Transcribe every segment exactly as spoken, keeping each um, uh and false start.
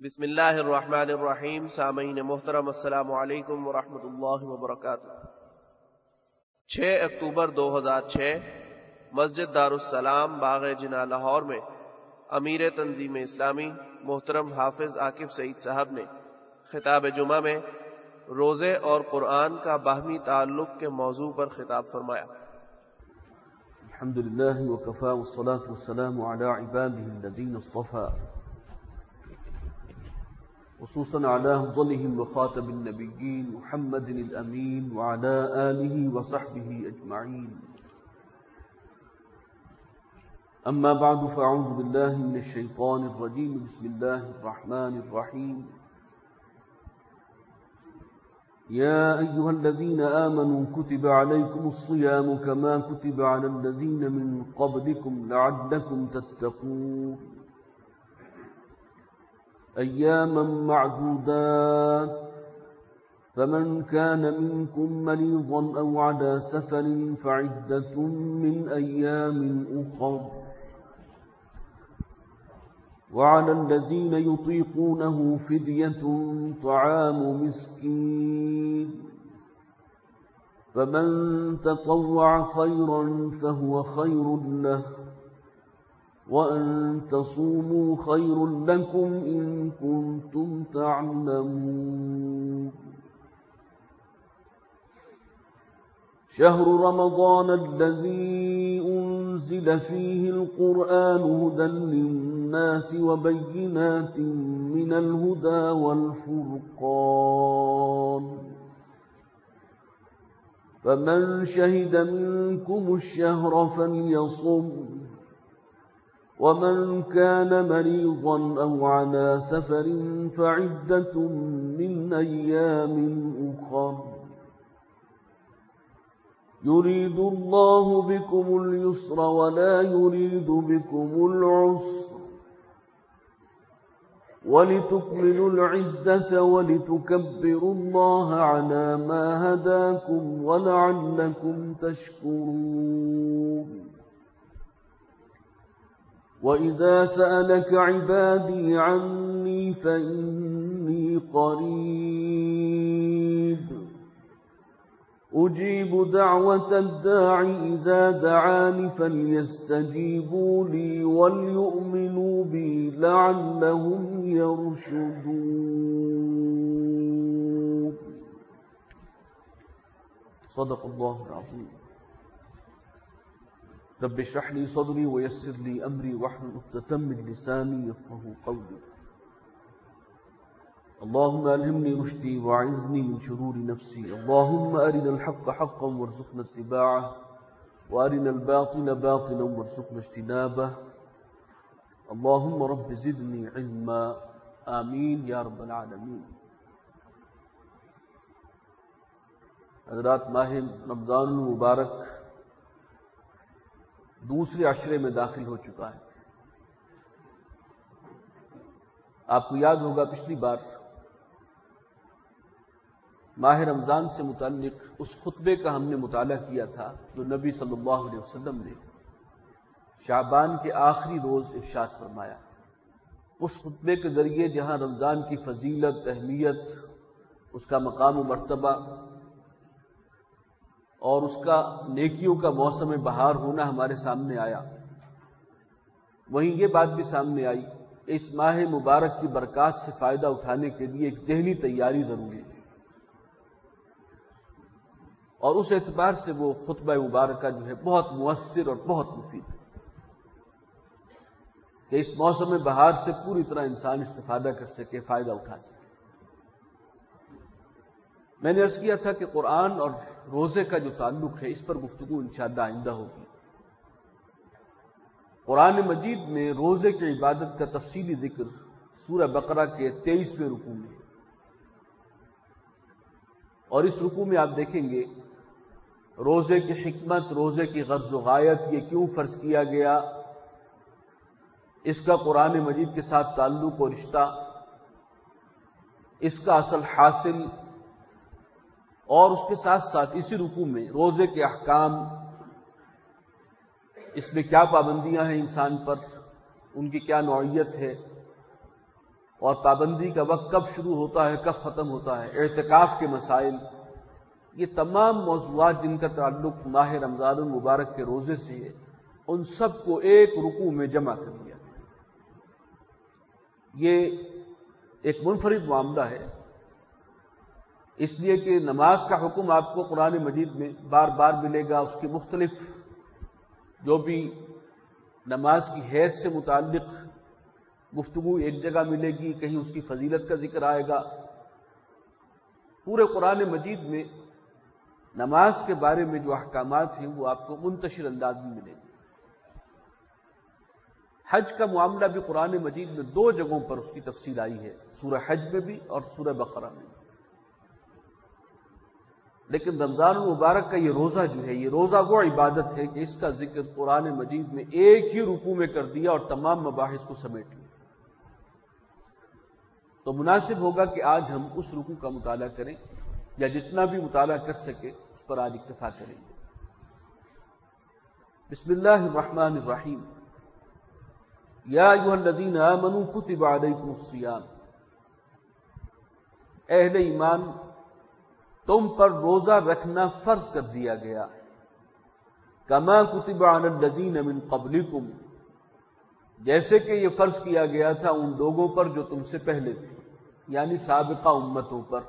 بسم اللہ الرحمن الرحیم. سامعین محترم السلام علیکم ورحمۃ اللہ وبرکاتہ. چھ اکتوبر دو ہزار چھ مسجد دارالسلام باغ جناح لاہور میں امیر تنظیم اسلامی محترم حافظ عاکف سعید صاحب نے خطاب جمعہ میں روزے اور قرآن کا باہمی تعلق کے موضوع پر خطاب فرمایا. الحمدللہ وکفا والصلاة والسلام علی عباده الذین اصطفى خصوصا على افضلهم وخاتم النبیین محمد الامین وعلى آلہ وصحبہ اجمعین. اما بعد فاعوذ باللہ من الشیطان الرجیم. بسم اللہ الرحمن الرحیم. يا أيها الذين آمنوا كتب عليكم الصيام كما كتب على الذين من قبلكم لعلكم تتقون. أياما معدودات فمن كان منكم مريضا أو على سفر فعدة من أيام أخر وعلى الذين يطيقونه فدية طعام مسكين فمن تطوع خيرا فهو خير له وأن تصوموا خير لكم إن كنتم تعلمون. شهر رمضان الذي أنزل فيه القرآن هدى للناس وبينات من الهدى والفرقان فمن شهد منكم الشهر فليصم ومن كان مريضا أو على سفر فعدة من أيام أخر يريد الله بكم اليسر ولا يريد بكم العسر ولتكملوا العدة ولتكبروا الله على ما هداكم ولعلكم تشكرون. وإذا سألك عبادي عني فإني قريب أجيب دعوة الداع إذا دعاني فليستجيبوا لي وليؤمنوا بي لعلهم يرشدون. صدق الله العظيم. رب اشرح لي صدري ويسر لي أمري واحلل عقدة من لساني يفقهوا قولي. اللهم ألهمني رشدي وأعذني من شرور نفسي. اللهم أرنا الحق حقا وارزقنا اتباعه وأرنا الباطل باطلا وارزقنا اجتنابه. اللهم رب زدني علما. آمین یا رب العالمین. حضرات، ماہ رمضان المبارک دوسرے عشرے میں داخل ہو چکا ہے. آپ کو یاد ہوگا پچھلی بار ماہ رمضان سے متعلق اس خطبے کا ہم نے مطالعہ کیا تھا جو نبی صلی اللہ علیہ وسلم نے شعبان کے آخری روز ارشاد فرمایا. اس خطبے کے ذریعے جہاں رمضان کی فضیلت، اہمیت، اس کا مقام و مرتبہ اور اس کا نیکیوں کا موسم بہار ہونا ہمارے سامنے آیا، وہیں یہ بات بھی سامنے آئی کہ اس ماہ مبارک کی برکات سے فائدہ اٹھانے کے لیے ایک ذہنی تیاری ضروری ہے. اور اس اعتبار سے وہ خطبہ مبارکہ جو ہے بہت مؤثر اور بہت مفید ہے کہ اس موسم بہار سے پوری طرح انسان استفادہ کر سکے، فائدہ اٹھا سکے. میں نے عرض کیا تھا کہ قرآن اور روزے کا جو تعلق ہے اس پر گفتگو انشاءاللہ آئندہ ہوگی. قرآن مجید میں روزے کی عبادت کا تفصیلی ذکر سورہ بقرہ کے تیئیسویں رکوع میں ہے، اور اس رکوع میں آپ دیکھیں گے روزے کی حکمت، روزے کی غرض و غایت، یہ کیوں فرض کیا گیا، اس کا قرآن مجید کے ساتھ تعلق و رشتہ، اس کا اصل حاصل، اور اس کے ساتھ ساتھ اسی رکوع میں روزے کے احکام، اس میں کیا پابندیاں ہیں انسان پر، ان کی کیا نوعیت ہے، اور پابندی کا وقت کب شروع ہوتا ہے کب ختم ہوتا ہے، اعتکاف کے مسائل، یہ تمام موضوعات جن کا تعلق ماہ رمضان المبارک کے روزے سے ہے، ان سب کو ایک رکوع میں جمع کر دیا گیا۔ یہ ایک منفرد معاملہ ہے، اس لیے کہ نماز کا حکم آپ کو قرآن مجید میں بار بار ملے گا، اس کے مختلف جو بھی نماز کی حیث سے متعلق گفتگو ایک جگہ ملے گی، کہیں اس کی فضیلت کا ذکر آئے گا۔ پورے قرآن مجید میں نماز کے بارے میں جو احکامات ہیں وہ آپ کو منتشر انداز میں ملیں گے۔ حج کا معاملہ بھی قرآن مجید میں دو جگہوں پر اس کی تفصیل آئی ہے، سورہ حج میں بھی اور سورہ بقرہ میں بھی۔ لیکن رمضان المبارک کا یہ روزہ جو ہے، یہ روزہ وہ عبادت ہے کہ اس کا ذکر قرآن مجید میں ایک ہی رکوع میں کر دیا اور تمام مباحث کو سمیٹ لیا۔ تو مناسب ہوگا کہ آج ہم اس رکوع کا مطالعہ کریں، یا جتنا بھی مطالعہ کر سکے اس پر آج اکتفا کریں گے۔ بسم اللہ الرحمن الرحیم، یا ایھا الذین آمنوا کتب علیکم الصیام، اہل ایمان تم پر روزہ رکھنا فرض کر دیا گیا، کما کتب علی الذین من قبلکم، جیسے کہ یہ فرض کیا گیا تھا ان لوگوں پر جو تم سے پہلے تھے، یعنی سابقہ امتوں پر،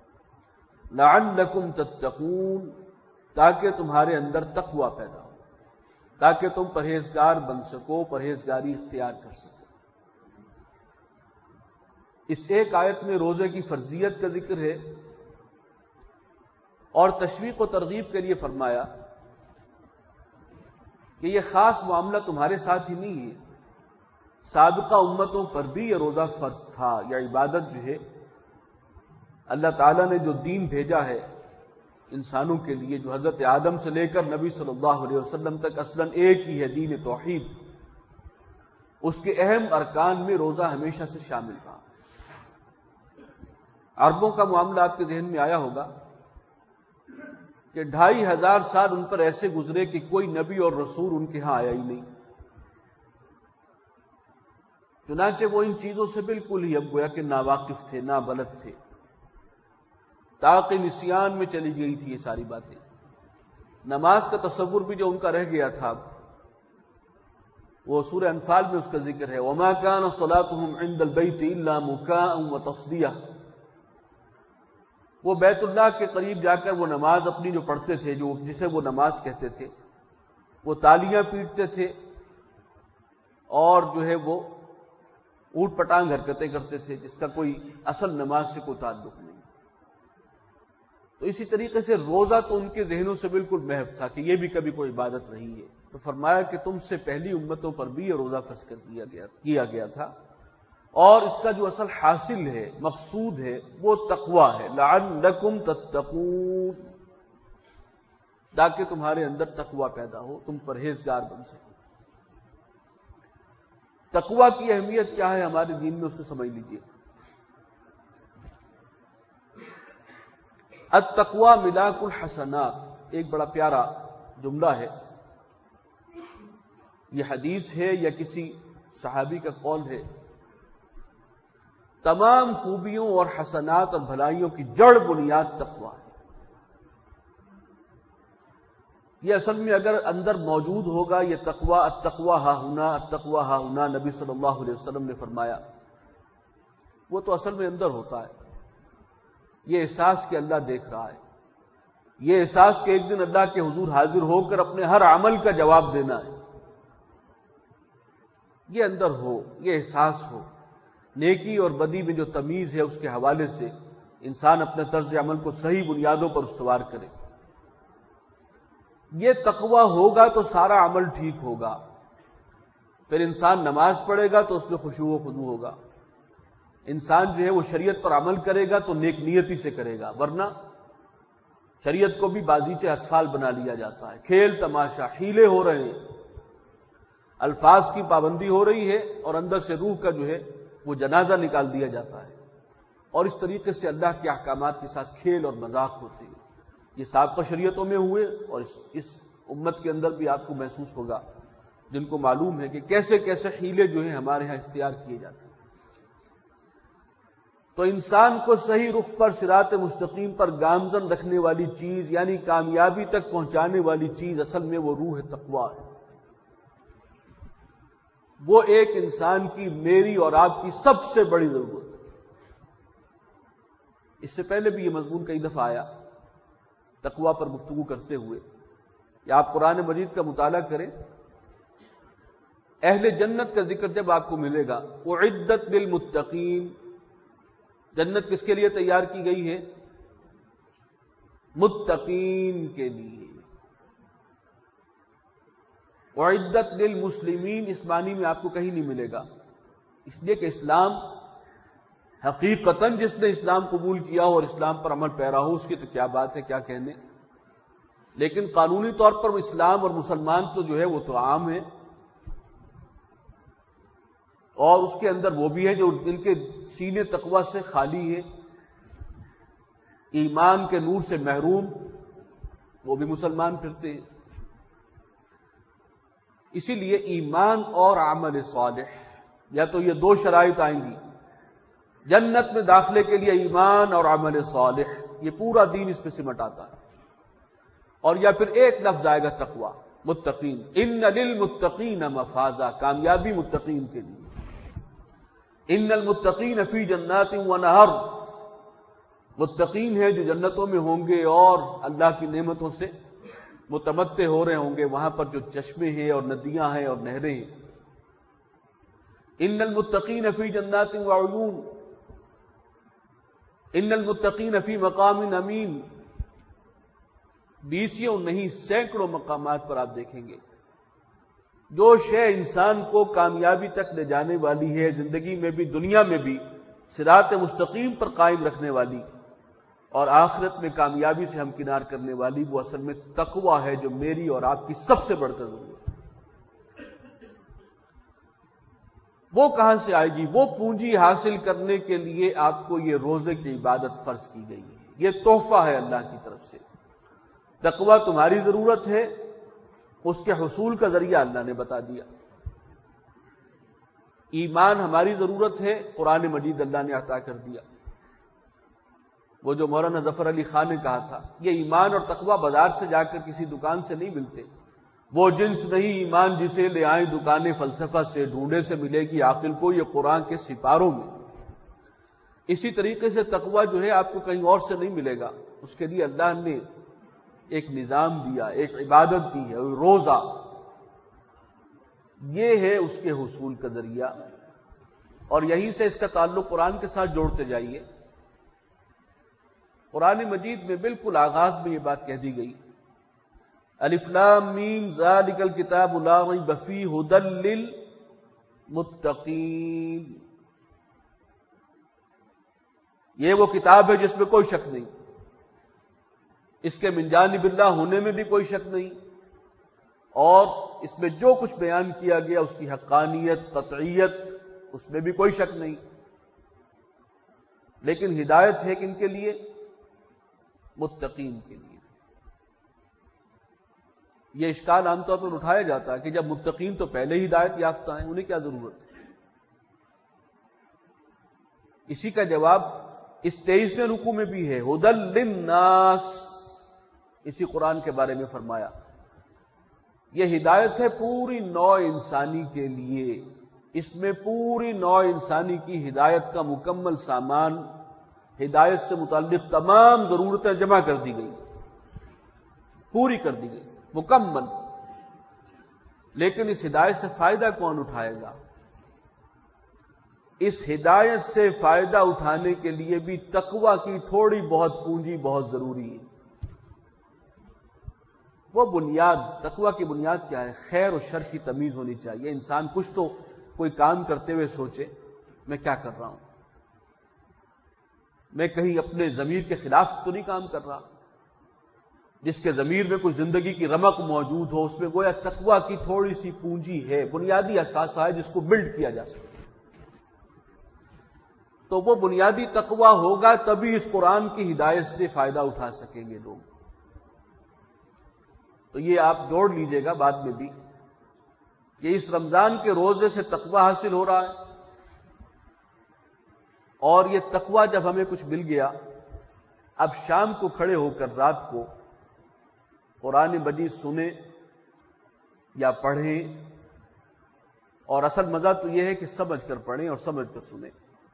لعلکم تتقون، تاکہ تمہارے اندر تقوی پیدا ہو، تاکہ تم پرہیزگار بن سکو، پرہیزگاری اختیار کر سکو۔ اس ایک آیت میں روزے کی فرضیت کا ذکر ہے اور تشویق و ترغیب کے لیے فرمایا کہ یہ خاص معاملہ تمہارے ساتھ ہی نہیں ہے، سابقہ امتوں پر بھی یہ روزہ فرض تھا۔ یہ عبادت جو ہے اللہ تعالیٰ نے جو دین بھیجا ہے انسانوں کے لیے، جو حضرت آدم سے لے کر نبی صلی اللہ علیہ وسلم تک اصلاً ایک ہی ہے، دین توحید، اس کے اہم ارکان میں روزہ ہمیشہ سے شامل رہا۔ عربوں کا معاملہ آپ کے ذہن میں آیا ہوگا کہ ڈھائی ہزار سال ان پر ایسے گزرے کہ کوئی نبی اور رسول ان کے ہاں آیا ہی نہیں، چنانچہ وہ ان چیزوں سے بالکل ہی اب گویا کہ ناواقف تھے، نابلد تھے، تاکہ نسیان میں چلی گئی تھی یہ ساری باتیں۔ نماز کا تصور بھی جو ان کا رہ گیا تھا، وہ سورہ انفال میں اس کا ذکر ہے، وَمَا كَانَ صَلَاتُهُمْ عِندَ الْبَيْتِ إِلَّا مُكَاءً وَتَصْدِيَةً، وہ بیت اللہ کے قریب جا کر وہ نماز اپنی جو پڑھتے تھے، جو جسے وہ نماز کہتے تھے، وہ تالیاں پیٹتے تھے اور جو ہے وہ اوٹ پٹانگ حرکتیں کرتے تھے، جس کا کوئی اصل نماز سے کوئی تعلق نہیں۔ تو اسی طریقے سے روزہ تو ان کے ذہنوں سے بالکل محو تھا کہ یہ بھی کبھی کوئی عبادت رہی ہے۔ تو فرمایا کہ تم سے پہلی امتوں پر بھی یہ روزہ فرض کر دیا گیا کیا گیا تھا، اور اس کا جو اصل حاصل ہے، مقصود ہے، وہ تقوی ہے، لعلکم تتقون، تاکہ تمہارے اندر تقوی پیدا ہو، تم پرہیزگار بن سکو۔ تقوی کی اہمیت کیا ہے ہمارے دین میں، اس کو سمجھ لیجیے۔ التقوی ملاک الحسنات، ایک بڑا پیارا جملہ ہے، یہ حدیث ہے یا کسی صحابی کا قول ہے۔ تمام خوبیوں اور حسنات اور بھلائیوں کی جڑ بنیاد تقوی ہے۔ یہ اصل میں اگر اندر موجود ہوگا یہ تقوی، التقوی ہا ہنا، التقوی ہا ہنا، نبی صلی اللہ علیہ وسلم نے فرمایا، وہ تو اصل میں اندر ہوتا ہے۔ یہ احساس کہ اللہ دیکھ رہا ہے، یہ احساس کہ ایک دن اللہ کے حضور حاضر ہو کر اپنے ہر عمل کا جواب دینا ہے، یہ اندر ہو، یہ احساس ہو۔ نیکی اور بدی میں جو تمیز ہے اس کے حوالے سے انسان اپنے طرز عمل کو صحیح بنیادوں پر استوار کرے۔ یہ تقوی ہوگا تو سارا عمل ٹھیک ہوگا۔ پھر انسان نماز پڑھے گا تو اس میں خشوع و خضوع ہوگا، انسان جو ہے وہ شریعت پر عمل کرے گا تو نیک نیتی سے کرے گا، ورنہ شریعت کو بھی بازیچے اطفال بنا لیا جاتا ہے، کھیل تماشا، حیلے ہو رہے ہیں، الفاظ کی پابندی ہو رہی ہے اور اندر سے روح کا جو ہے وہ جنازہ نکال دیا جاتا ہے، اور اس طریقے سے اللہ کے احکامات کے ساتھ کھیل اور مذاق ہوتے ہیں۔ یہ سابقہ شریعتوں میں ہوئے اور اس, اس امت کے اندر بھی آپ کو محسوس ہوگا، جن کو معلوم ہے کہ کیسے کیسے حیلے جو ہیں ہمارے ہاں اختیار کیے جاتے ہیں۔ تو انسان کو صحیح رخ پر صراط مستقیم پر گامزن رکھنے والی چیز یعنی کامیابی تک پہنچانے والی چیز اصل میں وہ روح تقویٰ ہے۔ وہ ایک انسان کی، میری اور آپ کی سب سے بڑی ضرورت ہے۔ اس سے پہلے بھی یہ مضمون کئی دفعہ آیا تقویٰ پر گفتگو کرتے ہوئے، یا آپ قرآن مجید کا مطالعہ کریں، اہل جنت کا ذکر جب آپ کو ملے گا، اعدت للمتقین، جنت کس کے لیے تیار کی گئی ہے؟ متقین کے لیے۔ اعدت للمسلمین اس معنی میں آپ کو کہیں نہیں ملے گا، اس لیے کہ اسلام حقیقتاً جس نے اسلام قبول کیا ہو اور اسلام پر عمل پیرا ہو اس کی تو کیا بات ہے، کیا کہنے، لیکن قانونی طور پر اسلام اور مسلمان تو جو ہے وہ تو عام ہے، اور اس کے اندر وہ بھی ہے جو جن کے سینے تقویٰ سے خالی ہے، ایمان کے نور سے محروم، وہ بھی مسلمان پھرتے ہیں۔ اسی لیے ایمان اور عمل صالح، یا تو یہ دو شرائط آئیں گی، جنت میں داخلے کے لیے ایمان اور عمل صالح، یہ پورا دین اس میں سمٹ آتا ہے، اور یا پھر ایک لفظ آئے گا تقویٰ، متقین، ان للمتقین مفازا، کامیابی متقین کے لیے، ان المتقین فی جنات ونہر، متقین ہیں جو جنتوں میں ہوں گے اور اللہ کی نعمتوں سے متمتع ہو رہے ہوں گے، وہاں پر جو چشمے ہیں اور ندیاں ہیں اور نہریں ہیں۔ ان المتقین فی جنات وعیون، ان المتقین فی مقام امین، بیسیوں نہیں سینکڑوں مقامات پر آپ دیکھیں گے جو شے انسان کو کامیابی تک لے جانے والی ہے، زندگی میں بھی دنیا میں بھی صراط مستقیم پر قائم رکھنے والی اور آخرت میں کامیابی سے ہمکنار کرنے والی، وہ اصل میں تقویٰ ہے جو میری اور آپ کی سب سے بڑھ کر ضرورت ہے۔ وہ کہاں سے آئے گی؟ وہ پونجی حاصل کرنے کے لیے آپ کو یہ روزے کی عبادت فرض کی گئی ہے، یہ تحفہ ہے اللہ کی طرف سے۔ تقویٰ تمہاری ضرورت ہے، اس کے حصول کا ذریعہ اللہ نے بتا دیا۔ ایمان ہماری ضرورت ہے، قرآن مجید اللہ نے عطا کر دیا۔ وہ جو مولانا ظفر علی خان نے کہا تھا، یہ ایمان اور تقویٰ بازار سے جا کر کسی دکان سے نہیں ملتے، وہ جنس نہیں ایمان جسے لے آئیں دکانیں فلسفہ سے، ڈھونڈے سے ملے گی عاقل کو یہ قرآن کے سپاروں میں۔ اسی طریقے سے تقویٰ جو ہے آپ کو کہیں اور سے نہیں ملے گا، اس کے لیے اللہ نے ایک نظام دیا، ایک عبادت دی ہے، روزہ، یہ ہے اس کے حصول کا ذریعہ، اور یہیں سے اس کا تعلق قرآن کے ساتھ جوڑتے جائیے۔ قرآن مجید میں بالکل آغاز میں یہ بات کہہ دی گئی، الف لام میم ذالک الکتاب لا ریب فیہ ھدی للمتقین، یہ وہ کتاب ہے جس میں کوئی شک نہیں، اس کے من جانب اللہ ہونے میں بھی کوئی شک نہیں، اور اس میں جو کچھ بیان کیا گیا اس کی حقانیت، قطعیت، اس میں بھی کوئی شک نہیں، لیکن ہدایت ہے کن کے لیے؟ متقین کے لیے۔ یہ اشکال عام طور پر اٹھایا جاتا ہے کہ جب متقین تو پہلے ہی ہدایت یافتہ ہیں، انہیں کیا ضرورت ہے؟ اسی کا جواب اس تیئیسویں رکوع میں بھی ہے، ھدی للناس، اسی قرآن کے بارے میں فرمایا یہ ہدایت ہے پوری نوع انسانی کے لیے، اس میں پوری نوع انسانی کی ہدایت کا مکمل سامان، ہدایت سے متعلق تمام ضرورتیں جمع کر دی گئی، پوری کر دی گئی، مکمل۔ لیکن اس ہدایت سے فائدہ کون اٹھائے گا؟ اس ہدایت سے فائدہ اٹھانے کے لیے بھی تقویٰ کی تھوڑی بہت پونجی بہت ضروری ہے۔ وہ بنیاد، تقویٰ کی بنیاد کیا ہے؟ خیر و شر کی تمیز ہونی چاہیے۔ انسان کچھ تو کوئی کام کرتے ہوئے سوچے میں کیا کر رہا ہوں، میں کہیں اپنے ضمیر کے خلاف تو نہیں کام کر رہا۔ جس کے ضمیر میں کوئی زندگی کی رمق موجود ہو، اس میں گویا تقویٰ کی تھوڑی سی پونجی ہے، بنیادی اثاثہ ہے جس کو بلڈ کیا جا سکے۔ تو وہ بنیادی تقویٰ ہوگا تبھی اس قرآن کی ہدایت سے فائدہ اٹھا سکیں گے لوگ۔ تو یہ آپ جوڑ لیجئے گا بعد میں بھی کہ اس رمضان کے روزے سے تقویٰ حاصل ہو رہا ہے، اور یہ تقوی جب ہمیں کچھ مل گیا، اب شام کو کھڑے ہو کر رات کو قرآن مجید سنیں یا پڑھیں، اور اصل مزہ تو یہ ہے کہ سمجھ کر پڑھیں اور سمجھ کر سنیں۔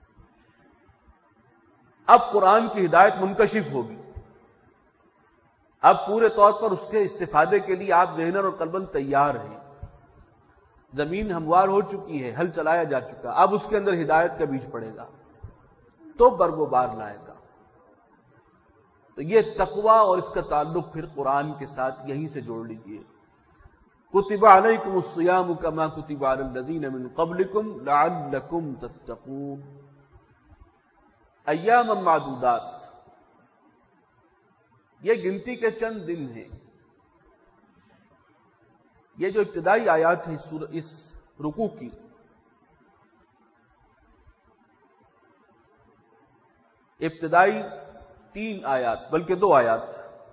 اب قرآن کی ہدایت منکشف ہوگی، اب پورے طور پر اس کے استفادے کے لیے آپ ذہناً اور قلباً تیار ہیں۔ زمین ہموار ہو چکی ہے، ہل چلایا جا چکا، اب اس کے اندر ہدایت کا بیج پڑے گا تو برگ و بار لائے گا۔ تو یہ تقوی اور اس کا تعلق پھر قرآن کے ساتھ یہیں سے جوڑ لیجئے۔ کتب علیکم الصیام کما کتب علی الذین من قبلکم لعلکم تتقون۔ ایام معدودات، یہ گنتی کے چند دن ہیں۔ یہ جو ابتدائی آیات ہیں اس رکوع کی، ابتدائی تین آیات بلکہ دو آیات،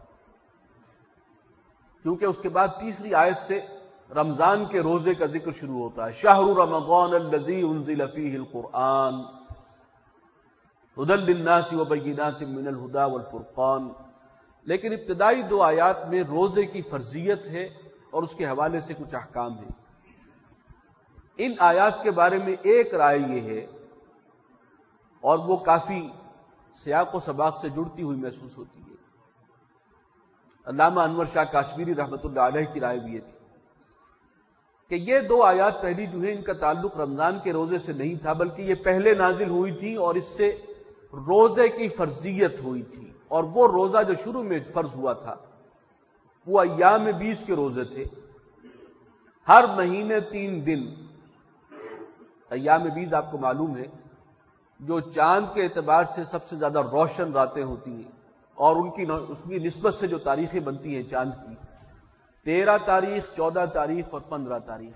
کیونکہ اس کے بعد تیسری آیت سے رمضان کے روزے کا ذکر شروع ہوتا ہے۔ شہر رمضان الذی انزل فیہ القرآن ھدی للناس وبینات من الہدی والفرقان۔ لیکن ابتدائی دو آیات میں روزے کی فرضیت ہے اور اس کے حوالے سے کچھ احکام ہیں۔ ان آیات کے بارے میں ایک رائے یہ ہے، اور وہ کافی سیاق و سباق سے جڑتی ہوئی محسوس ہوتی ہے، علامہ انور شاہ کاشمیری رحمۃ اللہ علیہ کی رائے بھی یہ تھی کہ یہ دو آیات پہلی جو ہیں ان کا تعلق رمضان کے روزے سے نہیں تھا، بلکہ یہ پہلے نازل ہوئی تھی اور اس سے روزے کی فرضیت ہوئی تھی۔ اور وہ روزہ جو شروع میں فرض ہوا تھا وہ ایام بیس کے روزے تھے، ہر مہینے تین دن۔ ایام بیس آپ کو معلوم ہے جو چاند کے اعتبار سے سب سے زیادہ روشن راتیں ہوتی ہیں، اور ان کی اس کی نسبت سے جو تاریخیں بنتی ہیں چاند کی، تیرہ تاریخ، چودہ تاریخ اور پندرہ تاریخ،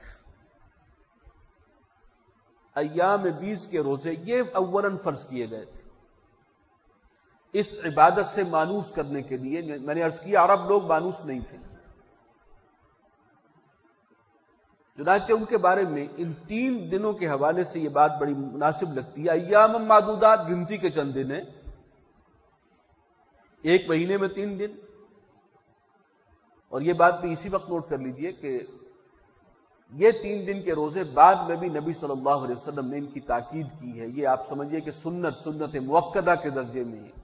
ایام بیس کے روزے یہ اولاً فرض کیے گئے تھے اس عبادت سے مانوس کرنے کے لیے۔ میں نے عرض کیا عرب لوگ مانوس نہیں تھے، چنانچہ ان کے بارے میں ان تین دنوں کے حوالے سے یہ بات بڑی مناسب لگتی ہے۔ ایام معدودات گنتی کے چند دن ہیں، ایک مہینے میں تین دن۔ اور یہ بات بھی اسی وقت نوٹ کر لیجئے کہ یہ تین دن کے روزے بعد میں بھی نبی صلی اللہ علیہ وسلم نے ان کی تاکید کی ہے۔ یہ آپ سمجھیے کہ سنت سنت مؤکدہ کے درجے میں ہے۔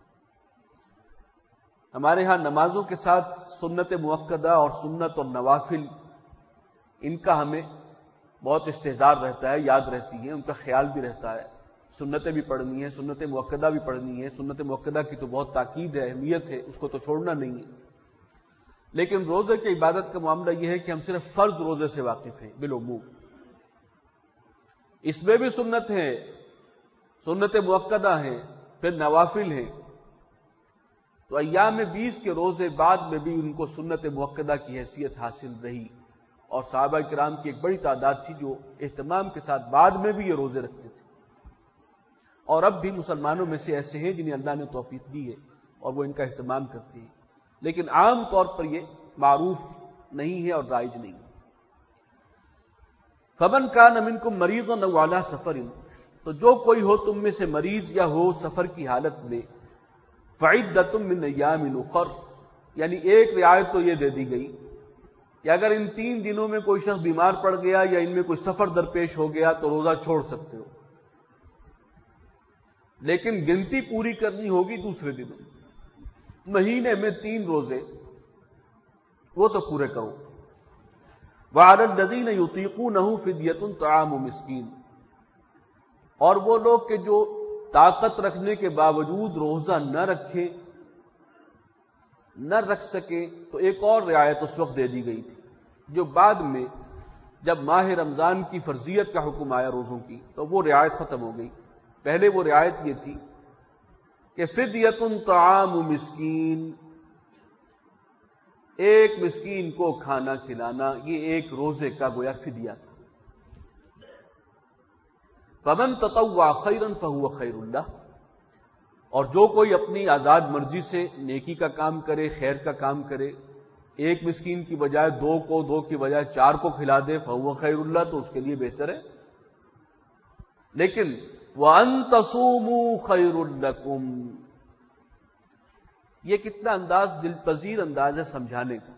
ہمارے ہاں نمازوں کے ساتھ سنت مؤکدہ اور سنت اور نوافل، ان کا ہمیں بہت استحضار رہتا ہے، یاد رہتی ہیں، ان کا خیال بھی رہتا ہے۔ سنتیں بھی پڑھنی ہیں، سنت مؤکدہ بھی پڑھنی ہے، سنت مؤکدہ کی تو بہت تاکید ہے، اہمیت ہے، اس کو تو چھوڑنا نہیں ہے۔ لیکن روزے کی عبادت کا معاملہ یہ ہے کہ ہم صرف فرض روزے سے واقف ہیں بالعموم، اس میں بھی سنت ہیں، سنت مؤکدہ ہیں، پھر نوافل ہیں۔ تو ایام بیس کے روزے بعد میں بھی ان کو سنت مؤکدہ کی حیثیت حاصل رہی، اور صحابہ کرام کی ایک بڑی تعداد تھی جو اہتمام کے ساتھ بعد میں بھی یہ روزے رکھتے تھے، اور اب بھی مسلمانوں میں سے ایسے ہیں جنہیں اللہ نے توفیق دی ہے اور وہ ان کا اہتمام کرتے ہیں، لیکن عام طور پر یہ معروف نہیں ہے اور رائج نہیں ہے۔ فمن کان منکم مریضا او علی سفر، تو جو کوئی ہو تم میں سے مریض یا ہو سفر کی حالت میں، فعدۃ من ایام اخر، یعنی ایک رعایت تو یہ دے دی گئی کہ اگر ان تین دنوں میں کوئی شخص بیمار پڑ گیا یا ان میں کوئی سفر درپیش ہو گیا تو روزہ چھوڑ سکتے ہو، لیکن گنتی پوری کرنی ہوگی دوسرے دنوں۔ مہینے میں تین روزے وہ تو پورے کرو۔ وعلی الذین یطیقونہ فدیۃ طعام مسکین، اور وہ لوگ کہ جو طاقت رکھنے کے باوجود روزہ نہ رکھیں، نہ رکھ سکے، تو ایک اور رعایت اس وقت دے دی گئی تھی جو بعد میں جب ماہ رمضان کی فرضیت کا حکم آیا روزوں کی تو وہ رعایت ختم ہو گئی۔ پہلے وہ رعایت یہ تھی کہ فدیۃ طعام مسکین، ایک مسکین کو کھانا کھلانا، یہ ایک روزے کا گویا فدیہ تھا۔ فمن تطوع خیرا فہو خیر اللہ، اور جو کوئی اپنی آزاد مرضی سے نیکی کا کام کرے، خیر کا کام کرے، ایک مسکین کی بجائے دو کو، دو کی بجائے چار کو کھلا دے، فہو خیر اللہ، تو اس کے لیے بہتر ہے۔ لیکن وَأَن تَصُومُوا خَيْرٌ لَكُمْ۔ یہ کتنا انداز دل پذیر انداز ہے سمجھانے کا۔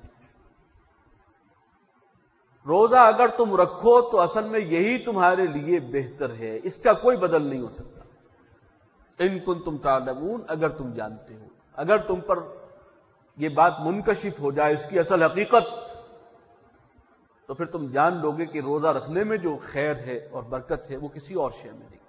روزہ اگر تم رکھو تو اصل میں یہی تمہارے لیے بہتر ہے، اس کا کوئی بدل نہیں ہو سکتا۔ ان کنتم تعلمون، اگر تم جانتے ہو، اگر تم پر یہ بات منکشف ہو جائے اس کی اصل حقیقت، تو پھر تم جان لو گے کہ روزہ رکھنے میں جو خیر ہے اور برکت ہے وہ کسی اور شے میں نہیں۔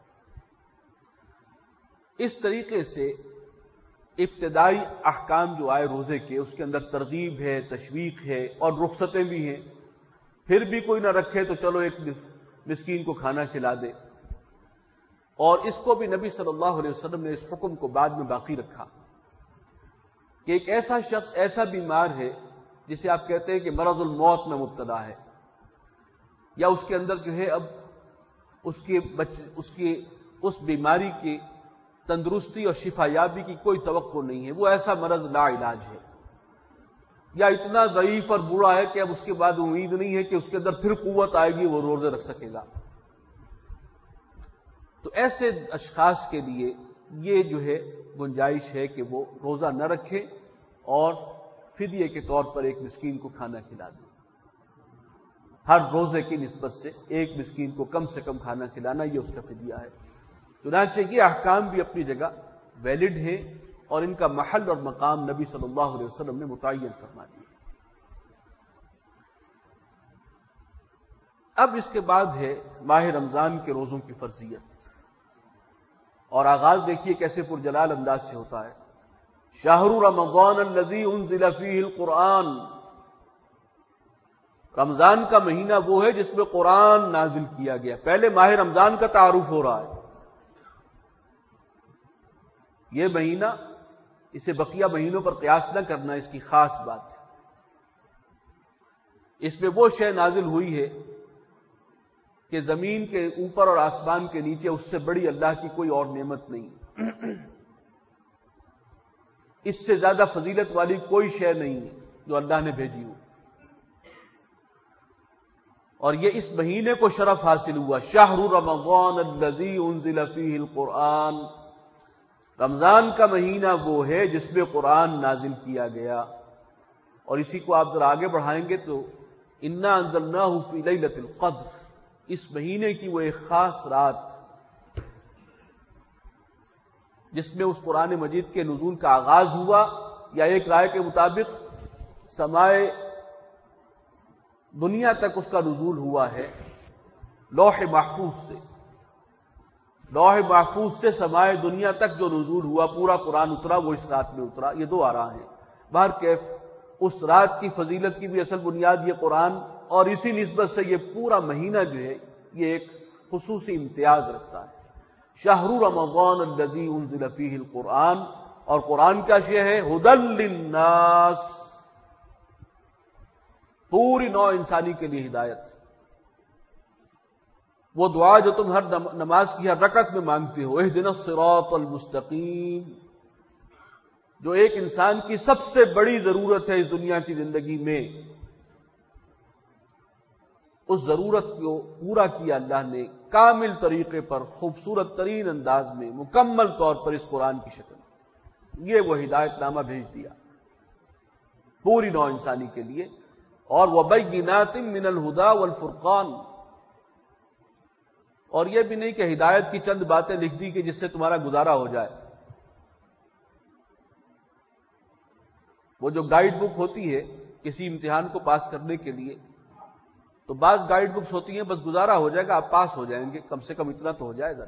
اس طریقے سے ابتدائی احکام جو آئے روزے کے، اس کے اندر ترغیب ہے، تشویق ہے اور رخصتیں بھی ہیں۔ پھر بھی کوئی نہ رکھے تو چلو ایک مسکین کو کھانا کھلا دے، اور اس کو بھی نبی صلی اللہ علیہ وسلم نے اس حکم کو بعد میں باقی رکھا کہ ایک ایسا شخص ایسا بیمار ہے جسے آپ کہتے ہیں کہ مرض الموت میں مبتلا ہے، یا اس کے اندر جو ہے اب اس کے بچ اس کی اس بیماری کی تندرستی اور شفا یابی کی کوئی توقع نہیں ہے، وہ ایسا مرض لا علاج ہے، یا اتنا ضعیف اور برا ہے کہ اب اس کے بعد امید نہیں ہے کہ اس کے اندر پھر قوت آئے گی وہ روزے رکھ سکے گا۔ تو ایسے اشخاص کے لیے یہ جو ہے گنجائش ہے کہ وہ روزہ نہ رکھیں اور فدیے کے طور پر ایک مسکین کو کھانا کھلا دیں۔ ہر روزے کی نسبت سے ایک مسکین کو کم سے کم کھانا کھلانا یہ اس کا فدیہ ہے۔ چنانچہ یہ احکام بھی اپنی جگہ ویلڈ ہیں اور ان کا محل اور مقام نبی صلی اللہ علیہ وسلم نے متعین فرما دیا۔ اب اس کے بعد ہے ماہ رمضان کے روزوں کی فرضیت، اور آغاز دیکھیے کیسے پرجلال انداز سے ہوتا ہے۔ شہر رمضان الذی انزل فیہ القرآن، رمضان کا مہینہ وہ ہے جس میں قرآن نازل کیا گیا۔ پہلے ماہ رمضان کا تعارف ہو رہا ہے۔ یہ مہینہ، اسے بقیہ مہینوں پر قیاس نہ کرنا اس کی خاص بات ہے۔ اس میں وہ شے نازل ہوئی ہے کہ زمین کے اوپر اور آسمان کے نیچے اس سے بڑی اللہ کی کوئی اور نعمت نہیں، اس سے زیادہ فضیلت والی کوئی شے نہیں ہے جو اللہ نے بھیجی ہو، اور یہ اس مہینے کو شرف حاصل ہوا۔ شہر رمضان الذی انزل فیہ القرآن، رمضان کا مہینہ وہ ہے جس میں قرآن نازل کیا گیا۔ اور اسی کو آپ ذرا آگے بڑھائیں گے تو انا انزلناہ فی لیلۃ القدر، اس مہینے کی وہ ایک خاص رات جس میں اس قرآن مجید کے نزول کا آغاز ہوا، یا ایک رائے کے مطابق سمائے دنیا تک اس کا نزول ہوا ہے لوح محفوظ سے۔ لوح محفوظ سے سمائے دنیا تک جو نزول ہوا، پورا قرآن اترا، وہ اس رات میں اترا۔ یہ دو آراء ہیں۔ بہر کیف اس رات کی فضیلت کی بھی اصل بنیاد یہ قرآن، اور اسی نسبت سے یہ پورا مہینہ جو ہے یہ ایک خصوصی امتیاز رکھتا ہے۔ شہر رمضان الذی انزل فیہ القرآن، اور قرآن کیا شے ہے؟ ھدی للناس، پوری نوع انسانی کے لیے ہدایت۔ وہ دعا جو تم ہر نماز کی ہر رکعت میں مانگتے ہو، اہدنا الصراط المستقیم، جو ایک انسان کی سب سے بڑی ضرورت ہے اس دنیا کی زندگی میں، اس ضرورت کو پورا کیا اللہ نے کامل طریقے پر، خوبصورت ترین انداز میں، مکمل طور پر اس قرآن کی شکل میں۔ یہ وہ ہدایت نامہ بھیج دیا پوری نوع انسانی کے لیے۔ اور وَبَيِّنَاتٍ مِّنَ الْهُدَى وَالْفُرْقَانِ، اور یہ بھی نہیں کہ ہدایت کی چند باتیں لکھ دی کہ جس سے تمہارا گزارا ہو جائے۔ وہ جو گائیڈ بک ہوتی ہے کسی امتحان کو پاس کرنے کے لیے، تو بعض گائیڈ بکس ہوتی ہیں بس گزارا ہو جائے گا، آپ پاس ہو جائیں گے، کم سے کم اتنا تو ہو جائے گا۔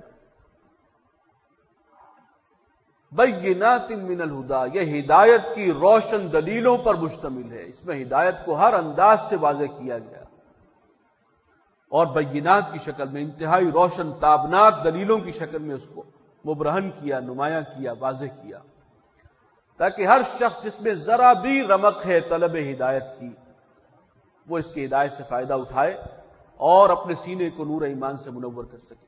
بینات من الہدی، یہ ہدایت کی روشن دلیلوں پر مشتمل ہے۔ اس میں ہدایت کو ہر انداز سے واضح کیا گیا، اور بینات کی شکل میں، انتہائی روشن تابناک دلیلوں کی شکل میں اس کو مبرہن کیا، نمایاں کیا، واضح کیا، تاکہ ہر شخص جس میں ذرا بھی رمق ہے طلب ہدایت کی، وہ اس کی ہدایت سے فائدہ اٹھائے اور اپنے سینے کو نور ایمان سے منور کر سکے۔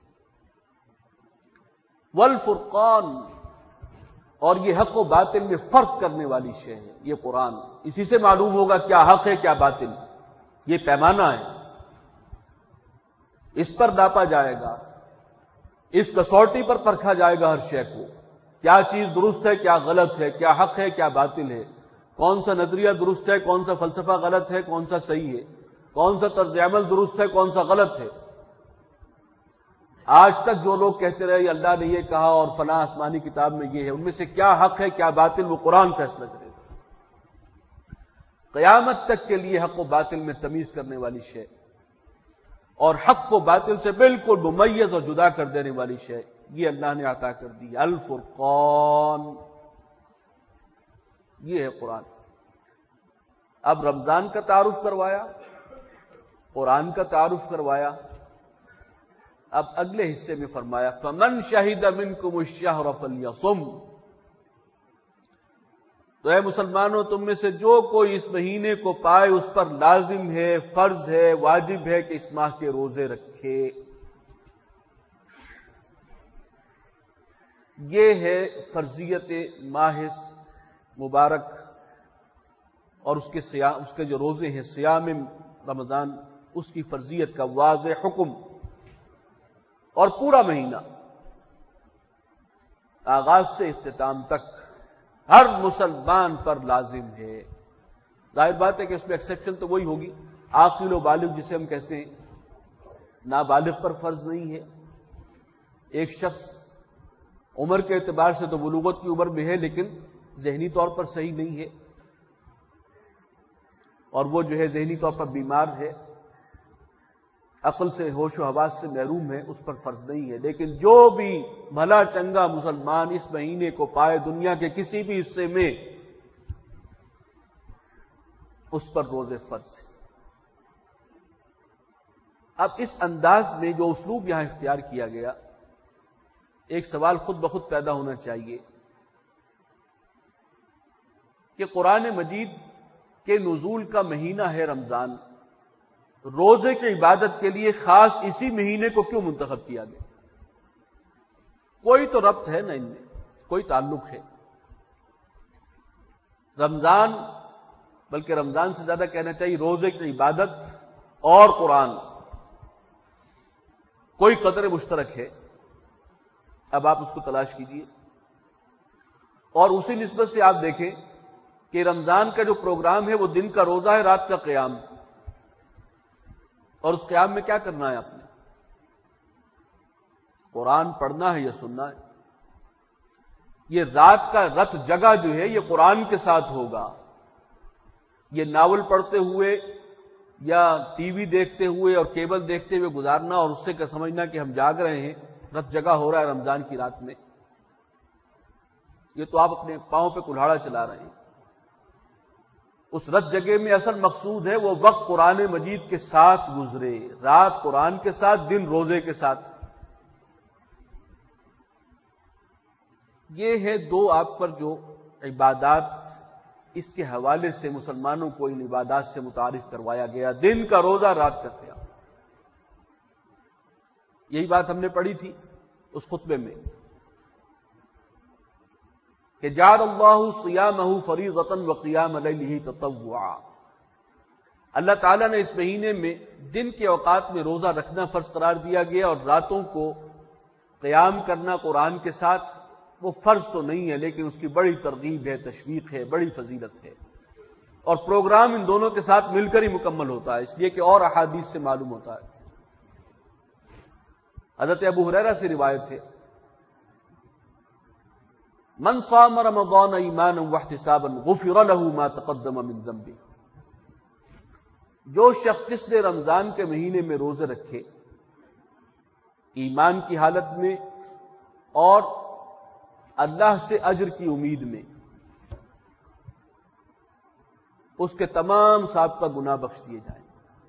والفرقان، اور یہ حق و باطل میں فرق کرنے والی شے ہے یہ قرآن۔ اسی سے معلوم ہوگا کیا حق ہے کیا باطل، یہ پیمانہ ہے، اس پر ناپا جائے گا۔ اس کسوٹی پر پرکھا جائے گا ہر شے کو، کیا چیز درست ہے، کیا غلط ہے، کیا حق ہے، کیا باطل ہے، کون سا نظریہ درست ہے، کون سا فلسفہ غلط ہے، کون سا صحیح ہے، کون سا طرز عمل درست ہے، کون سا غلط ہے۔ آج تک جو لوگ کہتے رہے اللہ نے یہ کہا اور فلاں آسمانی کتاب میں یہ ہے، ان میں سے کیا حق ہے کیا باطل وہ قرآن فیصلہ کرے گا۔ قیامت تک کے لیے حق و باطل میں تمیز کرنے والی شے اور حق کو باطل سے بالکل ممیز اور جدا کر دینے والی شے یہ اللہ نے عطا کر دی، الفرقان، یہ ہے قرآن۔ اب رمضان کا تعارف کروایا، قرآن کا تعارف کروایا، اب اگلے حصے میں فرمایا فمن شہد منکم الشہر فلیصم، تو اے مسلمانوں تم میں سے جو کوئی اس مہینے کو پائے اس پر لازم ہے، فرض ہے، واجب ہے کہ اس ماہ کے روزے رکھے۔ یہ ہے فرضیت ماہ مبارک اور اس کے سیام، اس کے جو روزے ہیں صیام رمضان، اس کی فرضیت کا واضح حکم، اور پورا مہینہ آغاز سے اختتام تک ہر مسلمان پر لازم ہے۔ ظاہر بات ہے کہ اس میں ایکسیپشن تو وہی ہوگی، عاقل و بالغ جسے ہم کہتے ہیں، نابالغ پر فرض نہیں ہے۔ ایک شخص عمر کے اعتبار سے تو بلوغت کی عمر میں ہے لیکن ذہنی طور پر صحیح نہیں ہے، اور وہ جو ہے ذہنی طور پر بیمار ہے، عقل سے ہوش و حواس سے محروم ہے، اس پر فرض نہیں ہے۔ لیکن جو بھی بھلا چنگا مسلمان اس مہینے کو پائے دنیا کے کسی بھی حصے میں، اس پر روزے فرض ہے۔ اب اس انداز میں جو اسلوب یہاں اختیار کیا گیا، ایک سوال خود بخود پیدا ہونا چاہیے کہ قرآن مجید کے نزول کا مہینہ ہے رمضان، روزے کی عبادت کے لیے خاص اسی مہینے کو کیوں منتخب کیا گیا؟ کوئی تو ربط ہے نا ان میں، کوئی تعلق ہے۔ رمضان، بلکہ رمضان سے زیادہ کہنا چاہیے روزے کی عبادت اور قرآن، کوئی قدر مشترک ہے۔ اب آپ اس کو تلاش کیجئے، اور اسی نسبت سے آپ دیکھیں کہ رمضان کا جو پروگرام ہے وہ دن کا روزہ ہے، رات کا قیام، اور اس قیام میں کیا کرنا ہے آپ نے؟ قرآن پڑھنا ہے یا سننا ہے؟ یہ رات کا رت جگہ جو ہے یہ قرآن کے ساتھ ہوگا۔ یہ ناول پڑھتے ہوئے یا ٹی وی دیکھتے ہوئے اور کیبل دیکھتے ہوئے گزارنا اور اس سے کیا سمجھنا کہ ہم جاگ رہے ہیں، رت جگہ ہو رہا ہے رمضان کی رات میں، یہ تو آپ اپنے پاؤں پہ کلہاڑا چلا رہے ہیں۔ اس رت جگہ میں اصل مقصود ہے وہ وقت قرآن مجید کے ساتھ گزرے، رات قرآن کے ساتھ، دن روزے کے ساتھ۔ یہ ہے دو آپ پر جو عبادات اس کے حوالے سے مسلمانوں کو ان عبادات سے متعارف کروایا گیا، دن کا روزہ، رات کا قیام۔ یہی بات ہم نے پڑھی تھی اس خطبے میں کہ جعل اللہ صیامہ فریضۃ وقیام لیلہ تطوعا، اللہ تعالیٰ نے اس مہینے میں دن کے اوقات میں روزہ رکھنا فرض قرار دیا گیا، اور راتوں کو قیام کرنا قرآن کے ساتھ وہ فرض تو نہیں ہے لیکن اس کی بڑی ترغیب ہے، تشویق ہے، بڑی فضیلت ہے، اور پروگرام ان دونوں کے ساتھ مل کر ہی مکمل ہوتا ہے، اس لیے کہ اور احادیث سے معلوم ہوتا ہے۔ حضرت ابو ہریرہ سے روایت ہے من صام رمضان ایمانا واحتسابا غفر له ما تقدم من ذنبه، جو شخص جس نے رمضان کے مہینے میں روزے رکھے ایمان کی حالت میں اور اللہ سے اجر کی امید میں، اس کے تمام سابقہ گناہ بخش دیے جائیں۔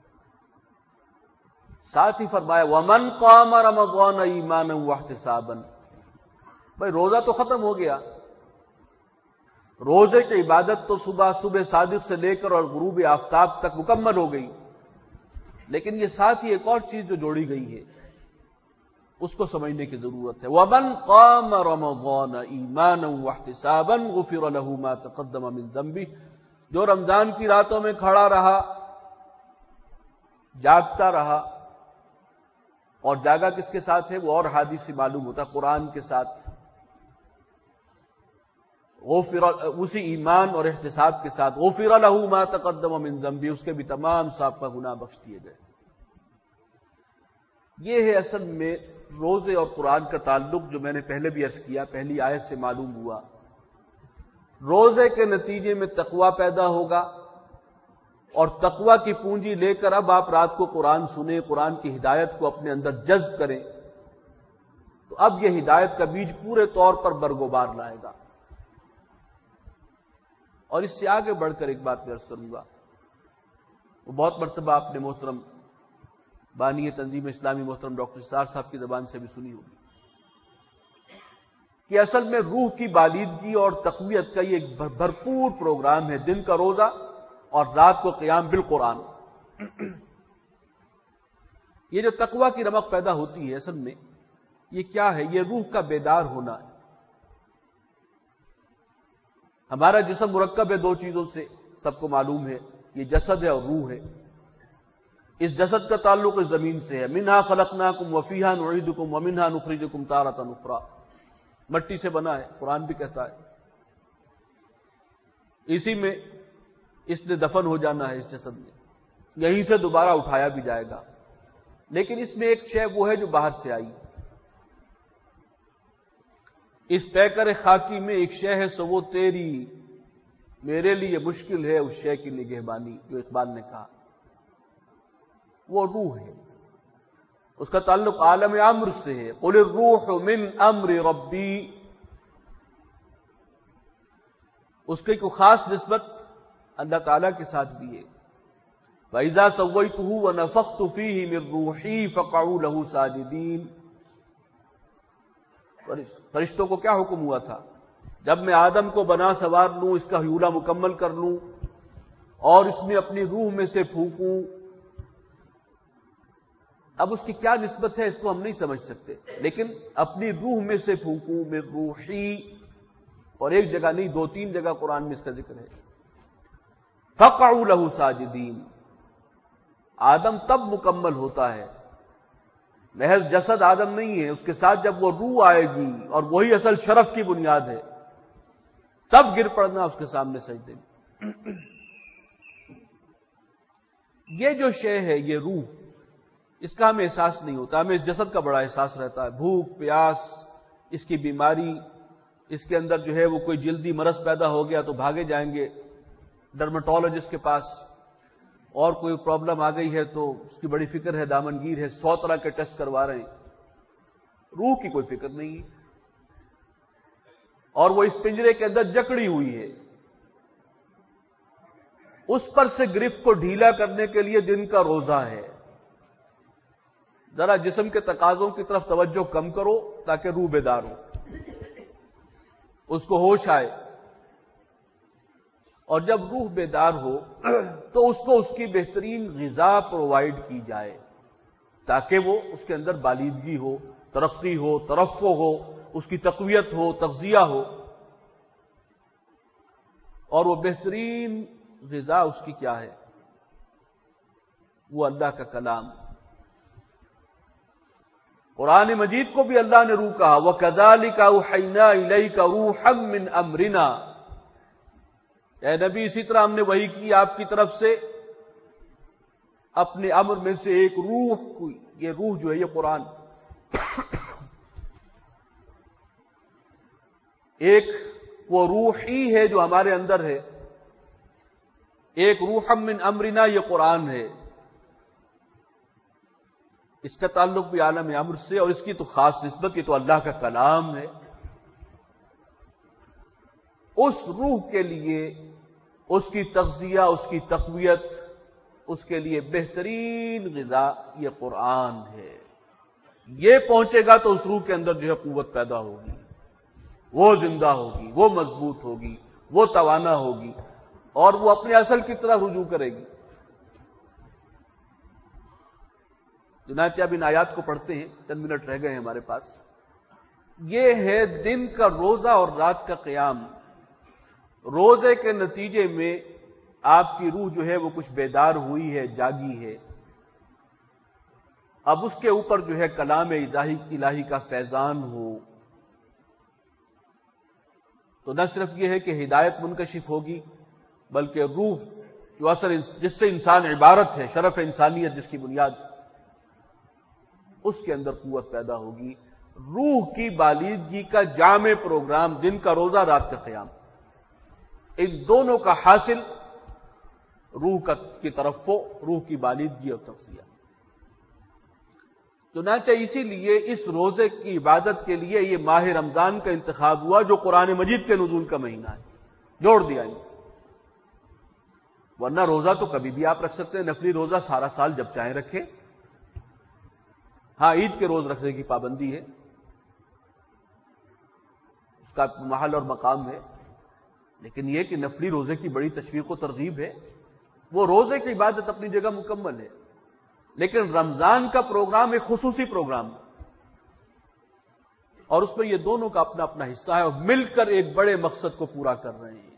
ساتھ ہی فرمایا ومن قام رمضان ایمانا واحتسابا، بھائی روزہ تو ختم ہو گیا، روزے کی عبادت تو صبح صبح صادق سے لے کر اور غروب آفتاب تک مکمل ہو گئی، لیکن یہ ساتھ ہی ایک اور چیز جو جوڑی گئی ہے اس کو سمجھنے کی ضرورت ہے۔ وَمَنْ قَامَ رَمَضَانَ إِيمَانًا وَاحْتِسَابًا غُفِرَ لَهُ مَا تَقَدَّمَ مِنْ ذَنبِهِ، جو رمضان کی راتوں میں کھڑا رہا، جاگتا رہا، اور جاگا کس کے ساتھ ہے وہ اور حدیث سے معلوم ہوتا ہے، قرآن کے ساتھ، غفر اسی ایمان اور احتساب کے ساتھ، غفر لہ ما تقدم من ذنبہ، اس کے بھی تمام سابقہ گناہ بخش دیے گئے۔ یہ ہے اصل میں روزے اور قرآن کا تعلق، جو میں نے پہلے بھی عرض کیا، پہلی آیت سے معلوم ہوا۔ روزے کے نتیجے میں تقوی پیدا ہوگا، اور تقوی کی پونجی لے کر اب آپ رات کو قرآن سنیں، قرآن کی ہدایت کو اپنے اندر جذب کریں، تو اب یہ ہدایت کا بیج پورے طور پر برگوبار لائے گا۔ اور اس سے آگے بڑھ کر ایک بات میں عرض کروں گا، وہ بہت مرتبہ آپ نے محترم بانی تنظیم اسلامی محترم ڈاکٹر اسرار صاحب کی زبان سے بھی سنی ہوگی، کہ اصل میں روح کی بالیدگی اور تقویت کا یہ ایک بھرپور پروگرام ہے، دن کا روزہ اور رات کو قیام بالقرآن۔ یہ جو تقوی کی رمق پیدا ہوتی ہے اصل میں یہ کیا ہے؟ یہ روح کا بیدار ہونا ہے۔ ہمارا جسم مرکب ہے دو چیزوں سے، سب کو معلوم ہے، یہ جسد ہے اور روح ہے۔ اس جسد کا تعلق اس زمین سے ہے، منہا خلقناکم وفیہا نعیدکم ومنہا نخرجکم تارۃ اخری، مٹی سے بنا ہے، قرآن بھی کہتا ہے۔ اسی میں اس نے دفن ہو جانا ہے، اس جسد میں یہیں سے دوبارہ اٹھایا بھی جائے گا، لیکن اس میں ایک شے وہ ہے جو باہر سے آئی۔ اس پیکر خاکی میں ایک شے ہے سو وہ تیری، میرے لیے مشکل ہے اس شے کی نگہبانی، جو اقبال نے کہا، وہ روح ہے، اس کا تعلق عالم امر سے ہے۔ قل الروح من امر ربی، اس کی کوئی خاص نسبت اللہ تعالیٰ کے ساتھ بھی ہے۔ فَإِذَا سَوَّيْتُهُ وَنَفَخْتُ فِيهِ مِن رُّوحِي فَقَعُوا لَهُ سَاجِدِينَ۔ فرشتوں کو کیا حکم ہوا تھا؟ جب میں آدم کو بنا سوار لوں، اس کا ہیولہ مکمل کر لوں اور اس میں اپنی روح میں سے پھونکوں، اب اس کی کیا نسبت ہے اس کو ہم نہیں سمجھ سکتے، لیکن اپنی روح میں سے پھونکوں، من روحی، اور ایک جگہ نہیں دو تین جگہ قرآن میں اس کا ذکر ہے۔ فَقَعُوا لَهُ سَاجِدِينَ، آدم تب مکمل ہوتا ہے، محض جسد آدم نہیں ہے، اس کے ساتھ جب وہ روح آئے گی اور وہی اصل شرف کی بنیاد ہے، تب گر پڑنا اس کے سامنے سجدے میں۔ یہ جو شے ہے یہ روح، اس کا ہمیں احساس نہیں ہوتا، ہمیں اس جسد کا بڑا احساس رہتا ہے، بھوک پیاس، اس کی بیماری، اس کے اندر جو ہے وہ کوئی جلدی مرض پیدا ہو گیا تو بھاگے جائیں گے ڈرمٹولوجسٹ کے پاس، اور کوئی پرابلم آ گئی ہے تو اس کی بڑی فکر ہے، دامنگیر ہے، سو طرح کے ٹیسٹ کروا رہے ہیں۔ روح کی کوئی فکر نہیں ہے، اور وہ اس پنجرے کے اندر جکڑی ہوئی ہے، اس پر سے گرفت کو ڈھیلا کرنے کے لیے دن کا روزہ ہے۔ ذرا جسم کے تقاضوں کی طرف توجہ کم کرو تاکہ روح بیدار ہو، اس کو ہوش آئے، اور جب روح بیدار ہو تو اس کو اس کی بہترین غذا پرووائڈ کی جائے تاکہ وہ اس کے اندر بالیدگی ہو، ترقی ہو، ترفع ہو، اس کی تقویت ہو، تغذیہ ہو، اور وہ بہترین غذا اس کی کیا ہے؟ وہ اللہ کا کلام۔ قرآن مجید کو بھی اللہ نے روح کہا، وَكَذَلِكَ أَوْحَيْنَا إِلَيْكَ رُوحًا مِّنْ أَمْرِنَا، اے نبی اسی طرح ہم نے وحی کی آپ کی طرف سے اپنے امر میں سے ایک روح کو۔ یہ روح جو ہے یہ قرآن، ایک وہ روح ہی ہے جو ہمارے اندر ہے، ایک روحا من امرنا یہ قرآن ہے، اس کا تعلق بھی عالم امر سے، اور اس کی تو خاص نسبت یہ تو اللہ کا کلام ہے۔ اس روح کے لیے اس کی تغذیہ، اس کی تقویت، اس کے لیے بہترین غذا یہ قرآن ہے۔ یہ پہنچے گا تو اس روح کے اندر جو ہے قوت پیدا ہوگی، وہ زندہ ہوگی، وہ مضبوط ہوگی، وہ توانا ہوگی، اور وہ اپنے اصل کی طرح رجوع کرے گی۔ چنانچہ اب ان آیات کو پڑھتے ہیں، چند منٹ رہ گئے ہیں ہمارے پاس۔ یہ ہے دن کا روزہ اور رات کا قیام۔ روزے کے نتیجے میں آپ کی روح جو ہے وہ کچھ بیدار ہوئی ہے، جاگی ہے، اب اس کے اوپر جو ہے کلام الہی الہی کا فیضان ہو تو نہ صرف یہ ہے کہ ہدایت منکشف ہوگی بلکہ روح جو اصل جس سے انسان عبارت ہے، شرف انسانیت جس کی بنیاد، اس کے اندر قوت پیدا ہوگی. روح کی بالیدگی کا جامع پروگرام، دن کا روزہ رات کا قیام، ان دونوں کا حاصل روح کا کی طرف ہو، روح کی بالیدگی اور تغذیہ. چنانچہ اسی لیے اس روزے کی عبادت کے لیے یہ ماہ رمضان کا انتخاب ہوا جو قرآن مجید کے نزول کا مہینہ ہے، جوڑ دیا ہے. ورنہ روزہ تو کبھی بھی آپ رکھ سکتے ہیں، نفلی روزہ سارا سال جب چاہیں رکھیں. ہاں عید کے روز رکھنے کی پابندی ہے، اس کا محل اور مقام ہے، لیکن یہ کہ نفلی روزے کی بڑی تشویق و ترغیب ہے. وہ روزے کی عبادت اپنی جگہ مکمل ہے، لیکن رمضان کا پروگرام ایک خصوصی پروگرام ہے اور اس میں یہ دونوں کا اپنا اپنا حصہ ہے اور مل کر ایک بڑے مقصد کو پورا کر رہے ہیں.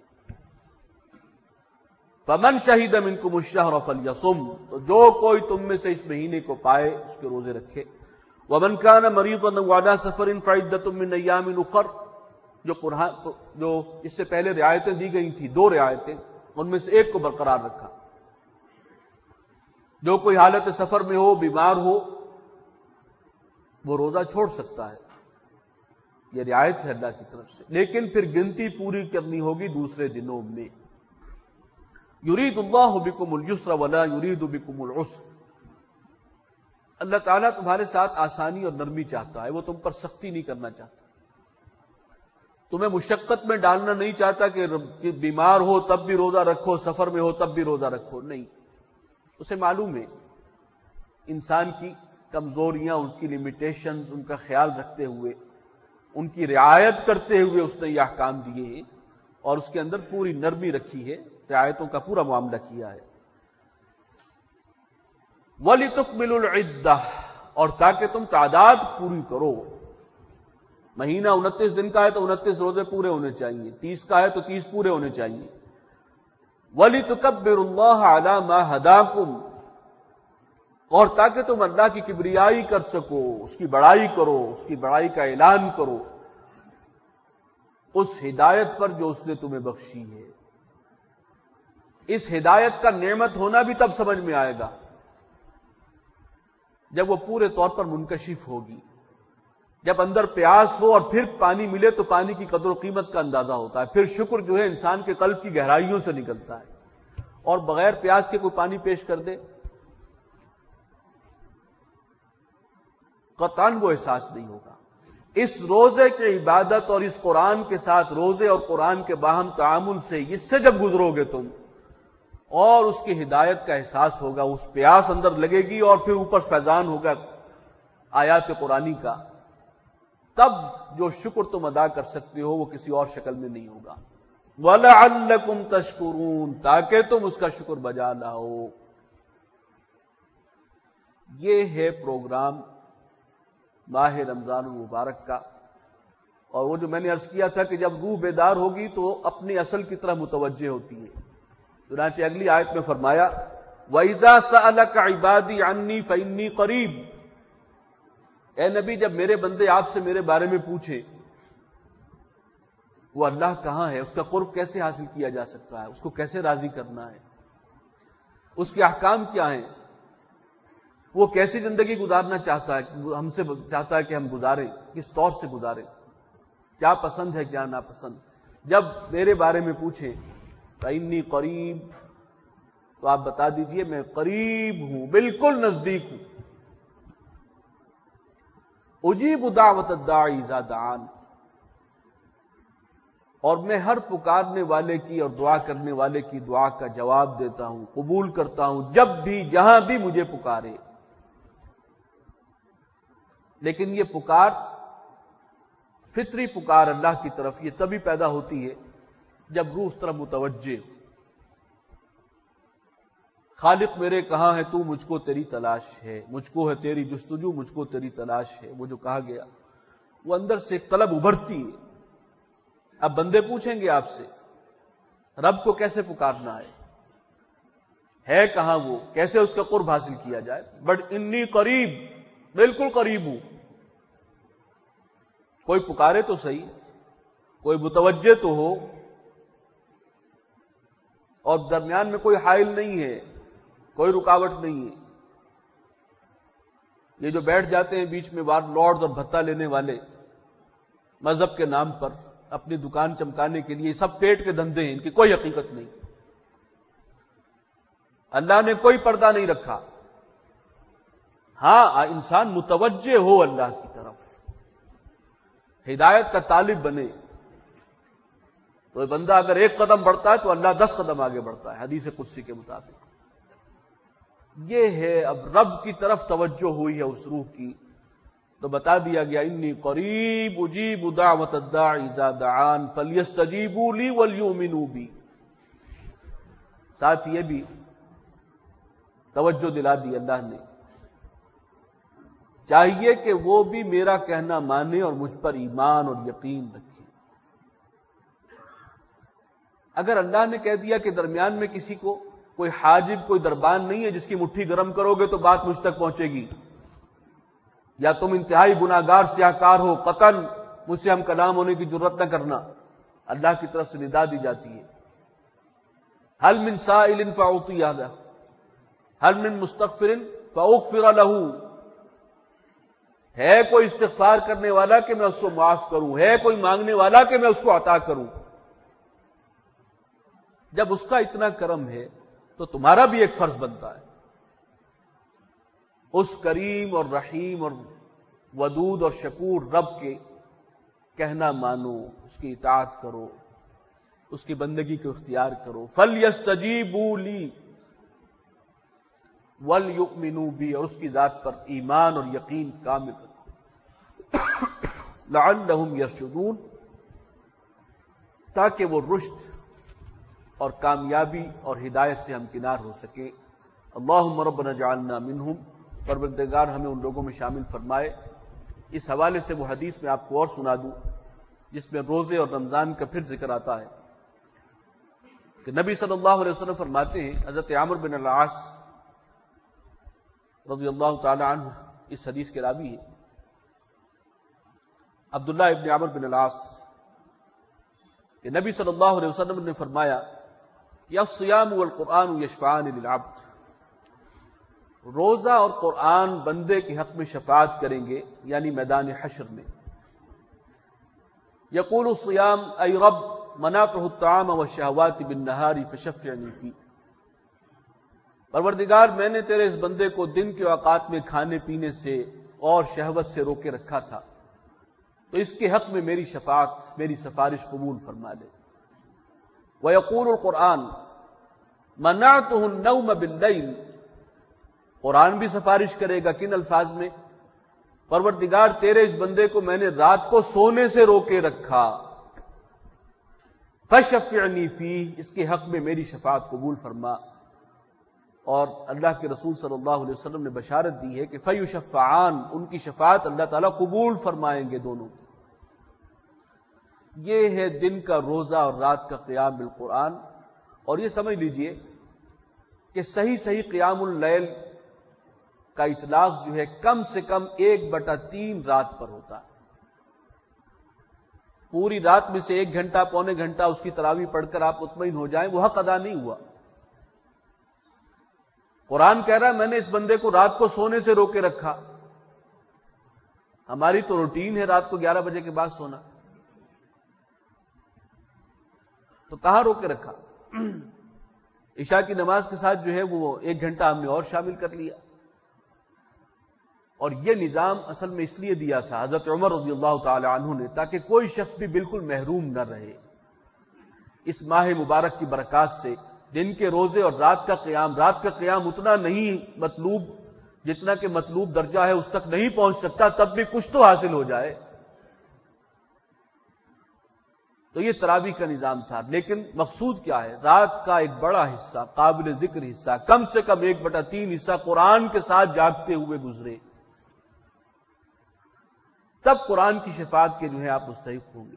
فمن شہد منکم الشہر فلیصم، تو جو کوئی تم میں سے اس مہینے کو پائے اس کے روزے رکھے. ومن کان مریضا او علی سفر فعدۃ من ایام اخر، جو قرآن جو اس سے پہلے رعایتیں دی گئی تھیں، دو رعایتیں، ان میں سے ایک کو برقرار رکھا. جو کوئی حالت سفر میں ہو، بیمار ہو، وہ روزہ چھوڑ سکتا ہے، یہ رعایت ہے اللہ کی طرف سے، لیکن پھر گنتی پوری کرنی ہوگی دوسرے دنوں میں. یرید اللہ بکم الیسر ولا یرید بکم العسر، اللہ تعالیٰ تمہارے ساتھ آسانی اور نرمی چاہتا ہے، وہ تم پر سختی نہیں کرنا چاہتا، تمہیں مشقت میں ڈالنا نہیں چاہتا کہ بیمار ہو تب بھی روزہ رکھو، سفر میں ہو تب بھی روزہ رکھو. نہیں، اسے معلوم ہے انسان کی کمزوریاں، اس کی لمیٹیشنز، ان کا خیال رکھتے ہوئے، ان کی رعایت کرتے ہوئے اس نے یہ احکام دیے ہیں اور اس کے اندر پوری نرمی رکھی ہے، رعایتوں کا پورا معاملہ کیا ہے. وَلِتُكْمِلُوا الْعِدَّةَ، اور تاکہ تم تعداد پوری کرو. مہینہ انتیس دن کا ہے تو انتیس روزے پورے ہونے چاہیے، تیس کا ہے تو تیس پورے ہونے چاہیے. وَلِتُكَبِّرُوا اللَّهَ عَلَى مَا هَدَاكُمْ، اور تاکہ تم اللہ کی کبریائی کر سکو، اس کی بڑائی کرو، اس کی بڑائی کا اعلان کرو، اس ہدایت پر جو اس نے تمہیں بخشی ہے. اس ہدایت کا نعمت ہونا بھی تب سمجھ میں آئے گا جب وہ پورے طور پر منکشف ہوگی، جب اندر پیاس ہو اور پھر پانی ملے تو پانی کی قدر و قیمت کا اندازہ ہوتا ہے. پھر شکر جو ہے انسان کے قلب کی گہرائیوں سے نکلتا ہے، اور بغیر پیاس کے کوئی پانی پیش کر دے قطعاً وہ احساس نہیں ہوگا. اس روزے کی عبادت اور اس قرآن کے ساتھ روزے اور قرآن کے باہم تعامل سے، اس سے جب گزرو گے تم اور اس کی ہدایت کا احساس ہوگا، اس پیاس اندر لگے گی اور پھر اوپر فیضان ہوگا آیات قرآنی کا، تب جو شکر تم ادا کر سکتے ہو وہ کسی اور شکل میں نہیں ہوگا. وَلَعَلَّكُمْ تَشْكُرُونَ، تاکہ تم اس کا شکر بجا لاؤ. یہ ہے پروگرام ماہ رمضان المبارک کا. اور وہ جو میں نے عرض کیا تھا کہ جب روح بیدار ہوگی تو اپنی اصل کی طرح متوجہ ہوتی ہے. چنانچہ اگلی آیت میں فرمایا وَإِذَا سَأَلَكَ عِبَادِي عَنِّي فَإِنِّي قَرِيبٌ، اے نبی جب میرے بندے آپ سے میرے بارے میں پوچھیں وہ اللہ کہاں ہے، اس کا قرب کیسے حاصل کیا جا سکتا ہے، اس کو کیسے راضی کرنا ہے، اس کے احکام کیا ہیں، وہ کیسی زندگی گزارنا چاہتا ہے، ہم سے چاہتا ہے کہ ہم گزاریں، کس طور سے گزاریں، کیا پسند ہے کیا ناپسند، جب میرے بارے میں پوچھیں فَإِنِّي قریب، تو آپ بتا دیجئے میں قریب ہوں، بالکل نزدیک ہوں. اجیب دعوت الداعی اذا دعان، اور میں ہر پکارنے والے کی اور دعا کرنے والے کی دعا کا جواب دیتا ہوں، قبول کرتا ہوں جب بھی جہاں بھی مجھے پکارے. لیکن یہ پکار فطری پکار اللہ کی طرف یہ تبھی پیدا ہوتی ہے جب روح اس طرف متوجہ، خالق میرے کہاں ہے تو مجھ کو تیری تلاش ہے، مجھ کو ہے تیری جستجو، مجھ کو تیری تلاش ہے، وہ جو کہا گیا وہ اندر سے ایک طلب ابھرتی ہے. اب بندے پوچھیں گے آپ سے رب کو کیسے پکارنا ہے، ہے کہاں وہ، کیسے اس کا قرب حاصل کیا جائے. بٹ انی قریب، بالکل قریب ہوں. کوئی پکارے تو صحیح، کوئی متوجہ تو ہو، اور درمیان میں کوئی حائل نہیں ہے، کوئی رکاوٹ نہیں ہے. یہ جو بیٹھ جاتے ہیں بیچ میں وار لارڈز اور بھتہ لینے والے مذہب کے نام پر اپنی دکان چمکانے کے لیے، سب پیٹ کے دھندے ہیں، ان کی کوئی حقیقت نہیں. اللہ نے کوئی پردہ نہیں رکھا. ہاں انسان متوجہ ہو اللہ کی طرف، ہدایت کا طالب بنے، تو بندہ اگر ایک قدم بڑھتا ہے تو اللہ دس قدم آگے بڑھتا ہے، حدیث قدسی کے مطابق. یہ ہے اب رب کی طرف توجہ ہوئی ہے اس روح کی، تو بتا دیا گیا انی قریب اجیب دعوت الداعی اذا دعان فلیستجیبوا لی ولیؤمنوا بی. ساتھ یہ بھی توجہ دلا دی اللہ نے، چاہیے کہ وہ بھی میرا کہنا مانے اور مجھ پر ایمان اور یقین رکھے. اگر اللہ نے کہہ دیا کہ درمیان میں کسی کو کوئی حاجب، کوئی دربان نہیں ہے جس کی مٹھی گرم کرو گے تو بات مجھ تک پہنچے گی، یا تم انتہائی گناہگار سیاہکار ہو، قطعاً مجھ سے ہم کلام ہونے کی ضرورت نہ کرنا، اللہ کی طرف سے ندا دی جاتی ہے. هل من سائل فاعطیہ لہ، هل من مستغفر فاغفر لہ. ہے کوئی استغفار کرنے والا کہ میں اس کو معاف کروں، ہے کوئی مانگنے والا کہ میں اس کو عطا کروں. جب اس کا اتنا کرم ہے تو تمہارا بھی ایک فرض بنتا ہے، اس کریم اور رحیم اور ودود اور شکور رب کے کہنا مانو، اس کی اطاعت کرو، اس کی بندگی کو اختیار کرو. فَلْيَسْتَجِيبُوا لِي وَلْيُؤْمِنُوا بِي، اور اس کی ذات پر ایمان اور یقین کامل رکھو. لَعَلَّهُمْ يَرْشُدُونَ، تاکہ وہ رشد اور کامیابی اور ہدایت سے ہمکنار ہو سکے. اللہم ربنا اجعلنا منہم، پروردگار ہمیں ان لوگوں میں شامل فرمائے. اس حوالے سے وہ حدیث میں آپ کو اور سنا دوں جس میں روزے اور رمضان کا پھر ذکر آتا ہے کہ نبی صلی اللہ علیہ وسلم فرماتے ہیں، حضرت عمرو بن العاص رضی اللہ تعالی عنہ اس حدیث کے راوی ہیں، عبداللہ ابن عمرو بن العاص، کہ نبی صلی اللہ علیہ وسلم نے فرمایا کہ الصیام والقرآن یشفعان للعبد، روزہ اور قرآن بندے کے حق میں شفاعت کریں گے، یعنی میدان حشر میں. یقول الصیام ای رب منعته الطعام والشہوات بالنہار فشفعنی فی. پروردگار میں نے تیرے اس بندے کو دن کے اوقات میں کھانے پینے سے اور شہوت سے روکے رکھا تھا، تو اس کے حق میں میری شفاعت، میری سفارش قبول فرما لے. وَيَقُولُ الْقُرْآنُ مَنَعْتُهُ النَّوْمَ بِاللَّيْلِ، قرآن بھی سفارش کرے گا کن الفاظ میں؟ پروردگار تیرے اس بندے کو میں نے رات کو سونے سے روکے رکھا، فَشَفِّعْنِي فِيهِ، اس کے حق میں میری شفاعت قبول فرما. اور اللہ کے رسول صلی اللہ علیہ وسلم نے بشارت دی ہے کہ فَيُشَفَّعَانِ، ان کی شفاعت اللہ تعالیٰ قبول فرمائیں گے دونوں. یہ ہے دن کا روزہ اور رات کا قیام بالقرآن. اور یہ سمجھ لیجئے کہ صحیح صحیح قیام اللیل کا اطلاق جو ہے کم سے کم ایک بٹا تین رات پر ہوتا ہے. پوری رات میں سے ایک گھنٹہ پونے گھنٹہ اس کی تراویح پڑھ کر آپ مطمئن ہو جائیں، وہ حق ادا نہیں ہوا. قرآن کہہ رہا ہے میں نے اس بندے کو رات کو سونے سے روکے رکھا. ہماری تو روٹین ہے رات کو گیارہ بجے کے بعد سونا، تو کہاں روکے رکھا؟ عشاء کی نماز کے ساتھ جو ہے وہ ایک گھنٹہ ہم نے اور شامل کر لیا. اور یہ نظام اصل میں اس لیے دیا تھا حضرت عمر رضی اللہ تعالی عنہ نے، تاکہ کوئی شخص بھی بالکل محروم نہ رہے اس ماہ مبارک کی برکات سے. دن کے روزے اور رات کا قیام، رات کا قیام اتنا نہیں مطلوب جتنا کہ مطلوب درجہ ہے اس تک نہیں پہنچ سکتا، تب بھی کچھ تو حاصل ہو جائے. تو یہ تراویح کا نظام تھا. لیکن مقصود کیا ہے؟ رات کا ایک بڑا حصہ، قابل ذکر حصہ، کم سے کم ایک بٹا تین حصہ قرآن کے ساتھ جاگتے ہوئے گزرے، تب قرآن کی شفاعت کے جو ہے آپ مستحق ہوں گے.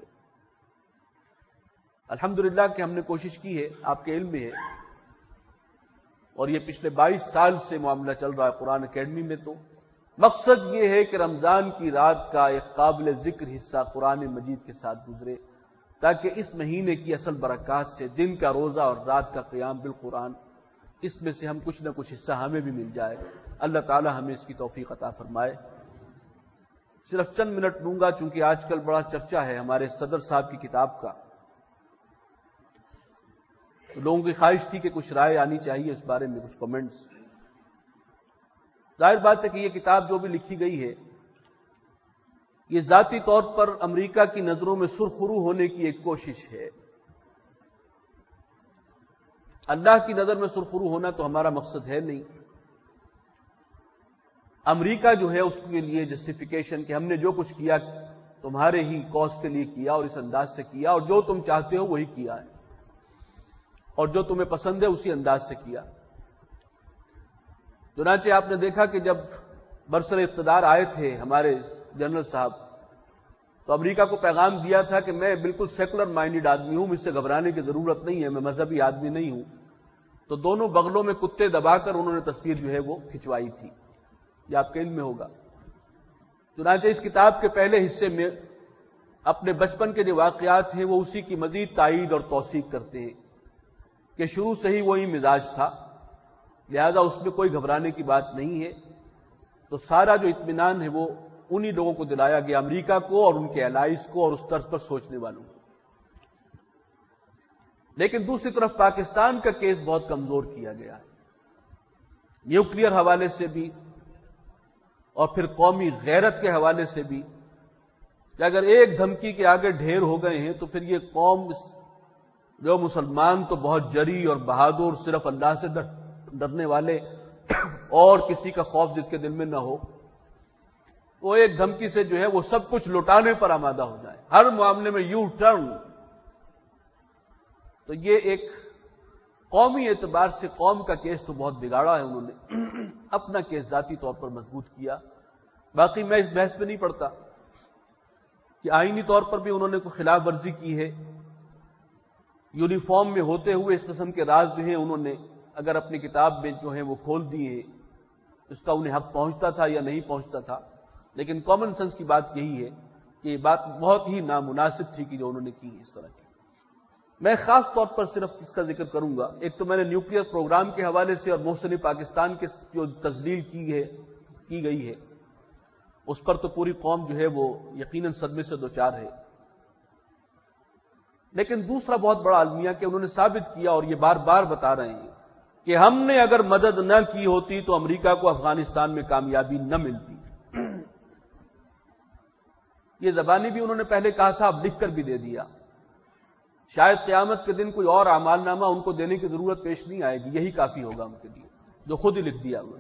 الحمدللہ کہ ہم نے کوشش کی ہے، آپ کے علم میں ہے، اور یہ پچھلے بائیس سال سے معاملہ چل رہا ہے قرآن اکیڈمی میں. تو مقصد یہ ہے کہ رمضان کی رات کا ایک قابل ذکر حصہ قرآن مجید کے ساتھ گزرے، تاکہ اس مہینے کی اصل برکات سے دن کا روزہ اور رات کا قیام بالقرآن، اس میں سے ہم کچھ نہ کچھ حصہ ہمیں بھی مل جائے۔ اللہ تعالی ہمیں اس کی توفیق عطا فرمائے۔ صرف چند منٹ لوں گا چونکہ آج کل بڑا چرچا ہے ہمارے صدر صاحب کی کتاب کا، لوگوں کی خواہش تھی کہ کچھ رائے آنی چاہیے اس بارے میں، کچھ کمنٹس۔ ظاہر بات ہے کہ یہ کتاب جو بھی لکھی گئی ہے یہ ذاتی طور پر امریکہ کی نظروں میں سرخرو ہونے کی ایک کوشش ہے۔ اللہ کی نظر میں سرخرو ہونا تو ہمارا مقصد ہے نہیں۔ امریکہ جو ہے اس کے لیے جسٹیفیکیشن کہ ہم نے جو کچھ کیا تمہارے ہی کاز کے لیے کیا اور اس انداز سے کیا، اور جو تم چاہتے ہو وہی کیا ہے، اور جو تمہیں پسند ہے اسی انداز سے کیا۔ چنانچہ آپ نے دیکھا کہ جب برسر اقتدار آئے تھے ہمارے جنرل صاحب، تو امریکہ کو پیغام دیا تھا کہ میں بالکل سیکولر مائنڈڈ آدمی ہوں، مجھ سے گھبرانے کی ضرورت نہیں ہے، میں مذہبی آدمی نہیں ہوں۔ تو دونوں بغلوں میں کتے دبا کر انہوں نے تصویر جو ہے وہ کھنچوائی تھی، یہ آپ کے علم میں ہوگا۔ چنانچہ اس کتاب کے پہلے حصے میں اپنے بچپن کے جو واقعات ہیں وہ اسی کی مزید تائید اور توثیق کرتے ہیں کہ شروع سے ہی وہی مزاج تھا، لہذا اس میں کوئی گھبرانے کی بات نہیں ہے۔ تو سارا جو اطمینان ہے وہ انہی لوگوں کو دلایا گیا، امریکہ کو اور ان کے الائز کو اور اس طرز پر سوچنے والوں کو۔ لیکن دوسری طرف پاکستان کا کیس بہت کمزور کیا گیا ہے، نیوکلیئر حوالے سے بھی اور پھر قومی غیرت کے حوالے سے بھی، کہ اگر ایک دھمکی کے آگے ڈھیر ہو گئے ہیں تو پھر یہ قوم جو مسلمان تو بہت جری اور بہادر، صرف اللہ سے ڈرنے والے اور کسی کا خوف جس کے دل میں نہ ہو، وہ ایک دھمکی سے جو ہے وہ سب کچھ لوٹانے پر آمادہ ہو جائے، ہر معاملے میں یو ٹرن۔ تو یہ ایک قومی اعتبار سے قوم کا کیس تو بہت بگاڑا ہے انہوں نے، اپنا کیس ذاتی طور پر مضبوط کیا۔ باقی میں اس بحث میں نہیں پڑتا کہ آئینی طور پر بھی انہوں نے کوئی خلاف ورزی کی ہے، یونیفارم میں ہوتے ہوئے اس قسم کے راز جو ہیں انہوں نے اگر اپنی کتاب میں جو ہیں وہ کھول دیے، اس کا انہیں حق پہنچتا تھا یا نہیں پہنچتا تھا، لیکن کامن سینس کی بات یہی ہے کہ یہ بات بہت ہی نامناسب تھی کہ جو انہوں نے کی اس طرح کی۔ میں خاص طور پر صرف اس کا ذکر کروں گا، ایک تو میں نے نیوکلیئر پروگرام کے حوالے سے اور محسن پاکستان کے جو تذلیل کی ہے کی گئی ہے اس پر تو پوری قوم جو ہے وہ یقیناً صدمے سے دوچار ہے، لیکن دوسرا بہت بڑا المیہ کہ انہوں نے ثابت کیا اور یہ بار بار بتا رہے ہیں کہ ہم نے اگر مدد نہ کی ہوتی تو امریکہ کو افغانستان میں کامیابی نہ ملتی۔ یہ زبانی بھی انہوں نے پہلے کہا تھا، اب لکھ کر بھی دے دیا۔ شاید قیامت کے دن کوئی اور اعمال نامہ ان کو دینے کی ضرورت پیش نہیں آئے گی، یہی کافی ہوگا ان کے لیے جو خود ہی لکھ دیا انہوں نے۔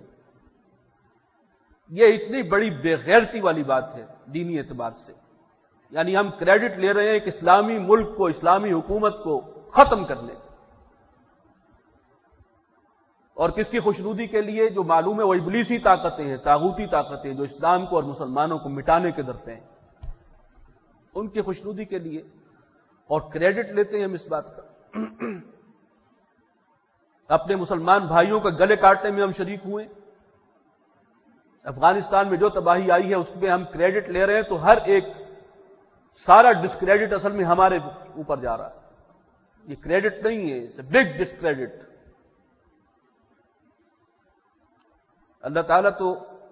یہ اتنی بڑی بے غیرتی والی بات ہے دینی اعتبار سے، یعنی ہم کریڈٹ لے رہے ہیں ایک اسلامی ملک کو، اسلامی حکومت کو ختم کرنے، اور کس کی خوشنودی کے لیے؟ جو معلوم ہے وہ ابلیسی طاقتیں ہیں، طاغوتی طاقتیں جو اسلام کو اور مسلمانوں کو مٹانے کے در پہ ہیں، ان کی خوشنودی کے لیے، اور کریڈٹ لیتے ہیں ہم اس بات کا۔ اپنے مسلمان بھائیوں کا گلے کاٹنے میں ہم شریک ہوئے، افغانستان میں جو تباہی آئی ہے اس میں ہم کریڈٹ لے رہے ہیں، تو ہر ایک سارا ڈسکریڈٹ اصل میں ہمارے اوپر جا رہا ہے۔ یہ کریڈٹ نہیں ہے، اٹس اے بگ ڈسکریڈٹ۔ اللہ تعالیٰ تو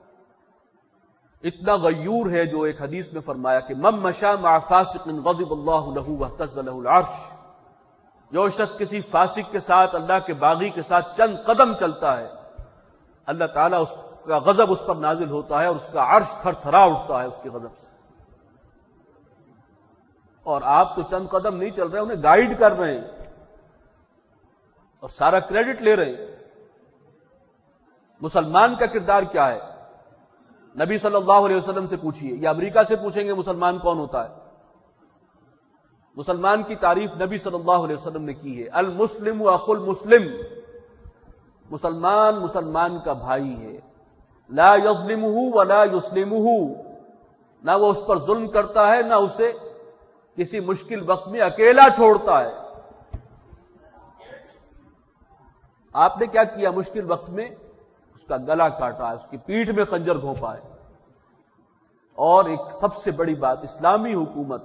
اتنا غیور ہے جو ایک حدیث میں فرمایا کہ من مشى مع فاسق غضب اللہ له واهتز له العرش، جو شخص کسی فاسق کے ساتھ، اللہ کے باغی کے ساتھ چند قدم چلتا ہے، اللہ تعالیٰ اس کا غضب اس پر نازل ہوتا ہے اور اس کا عرش تھر تھرا اٹھتا ہے اس کے غضب سے۔ اور آپ تو چند قدم نہیں چل رہے، انہیں گائیڈ کر رہے ہیں اور سارا کریڈٹ لے رہے ہیں۔ مسلمان کا کردار کیا ہے؟ نبی صلی اللہ علیہ وسلم سے پوچھئے، یا امریکہ سے پوچھیں گے مسلمان کون ہوتا ہے؟ مسلمان کی تعریف نبی صلی اللہ علیہ وسلم نے کی ہے، المسلم اخو المسلم، مسلمان مسلمان کا بھائی ہے، لا یظلمہ ولا یسلمہ، نہ وہ اس پر ظلم کرتا ہے نہ اسے کسی مشکل وقت میں اکیلا چھوڑتا ہے۔ آپ نے کیا کیا مشکل وقت میں؟ اس کا گلا کاٹا ہے، اس کی پیٹھ میں خنجر گھونپا ہے۔ اور ایک سب سے بڑی بات، اسلامی حکومت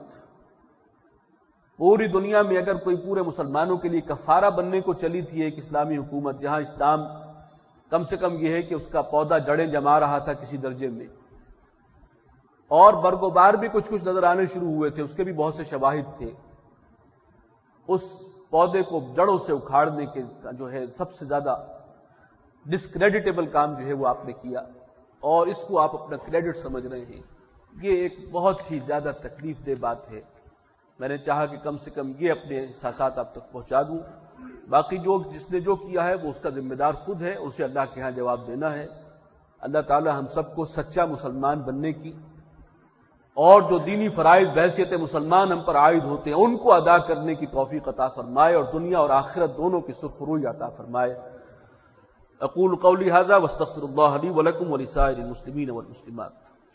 پوری دنیا میں اگر کوئی پورے مسلمانوں کے لیے کفارہ بننے کو چلی تھی ایک اسلامی حکومت، جہاں اسلام کم سے کم یہ ہے کہ اس کا پودا جڑیں جما رہا تھا کسی درجے میں، اور برگ و بار بھی کچھ کچھ نظر آنے شروع ہوئے تھے، اس کے بھی بہت سے شواہد تھے، اس پودے کو جڑوں سے اکھاڑنے کے جو ہے سب سے زیادہ ڈسکریڈیٹیبل کام جو ہے وہ آپ نے کیا، اور اس کو آپ اپنا کریڈٹ سمجھ رہے ہیں۔ یہ ایک بہت ہی زیادہ تکلیف دہ بات ہے۔ میں نے چاہا کہ کم سے کم یہ اپنے احساسات آپ تک پہنچا دوں، باقی جو جس نے جو کیا ہے وہ اس کا ذمہ دار خود ہے، اسے اللہ کے ہاں جواب دینا ہے۔ اللہ تعالی ہم سب کو سچا مسلمان بننے کی اور جو دینی فرائض بحیثیت مسلمان ہم پر عائد ہوتے ہیں ان کو ادا کرنے کی توفیق عطا فرمائے، اور دنیا اور آخرت دونوں کی سرخروئی عطا فرمائے۔ اقول قولی ھذا واستغفر اللہ لی ولکم ولسائر المسلمین والمسلمات۔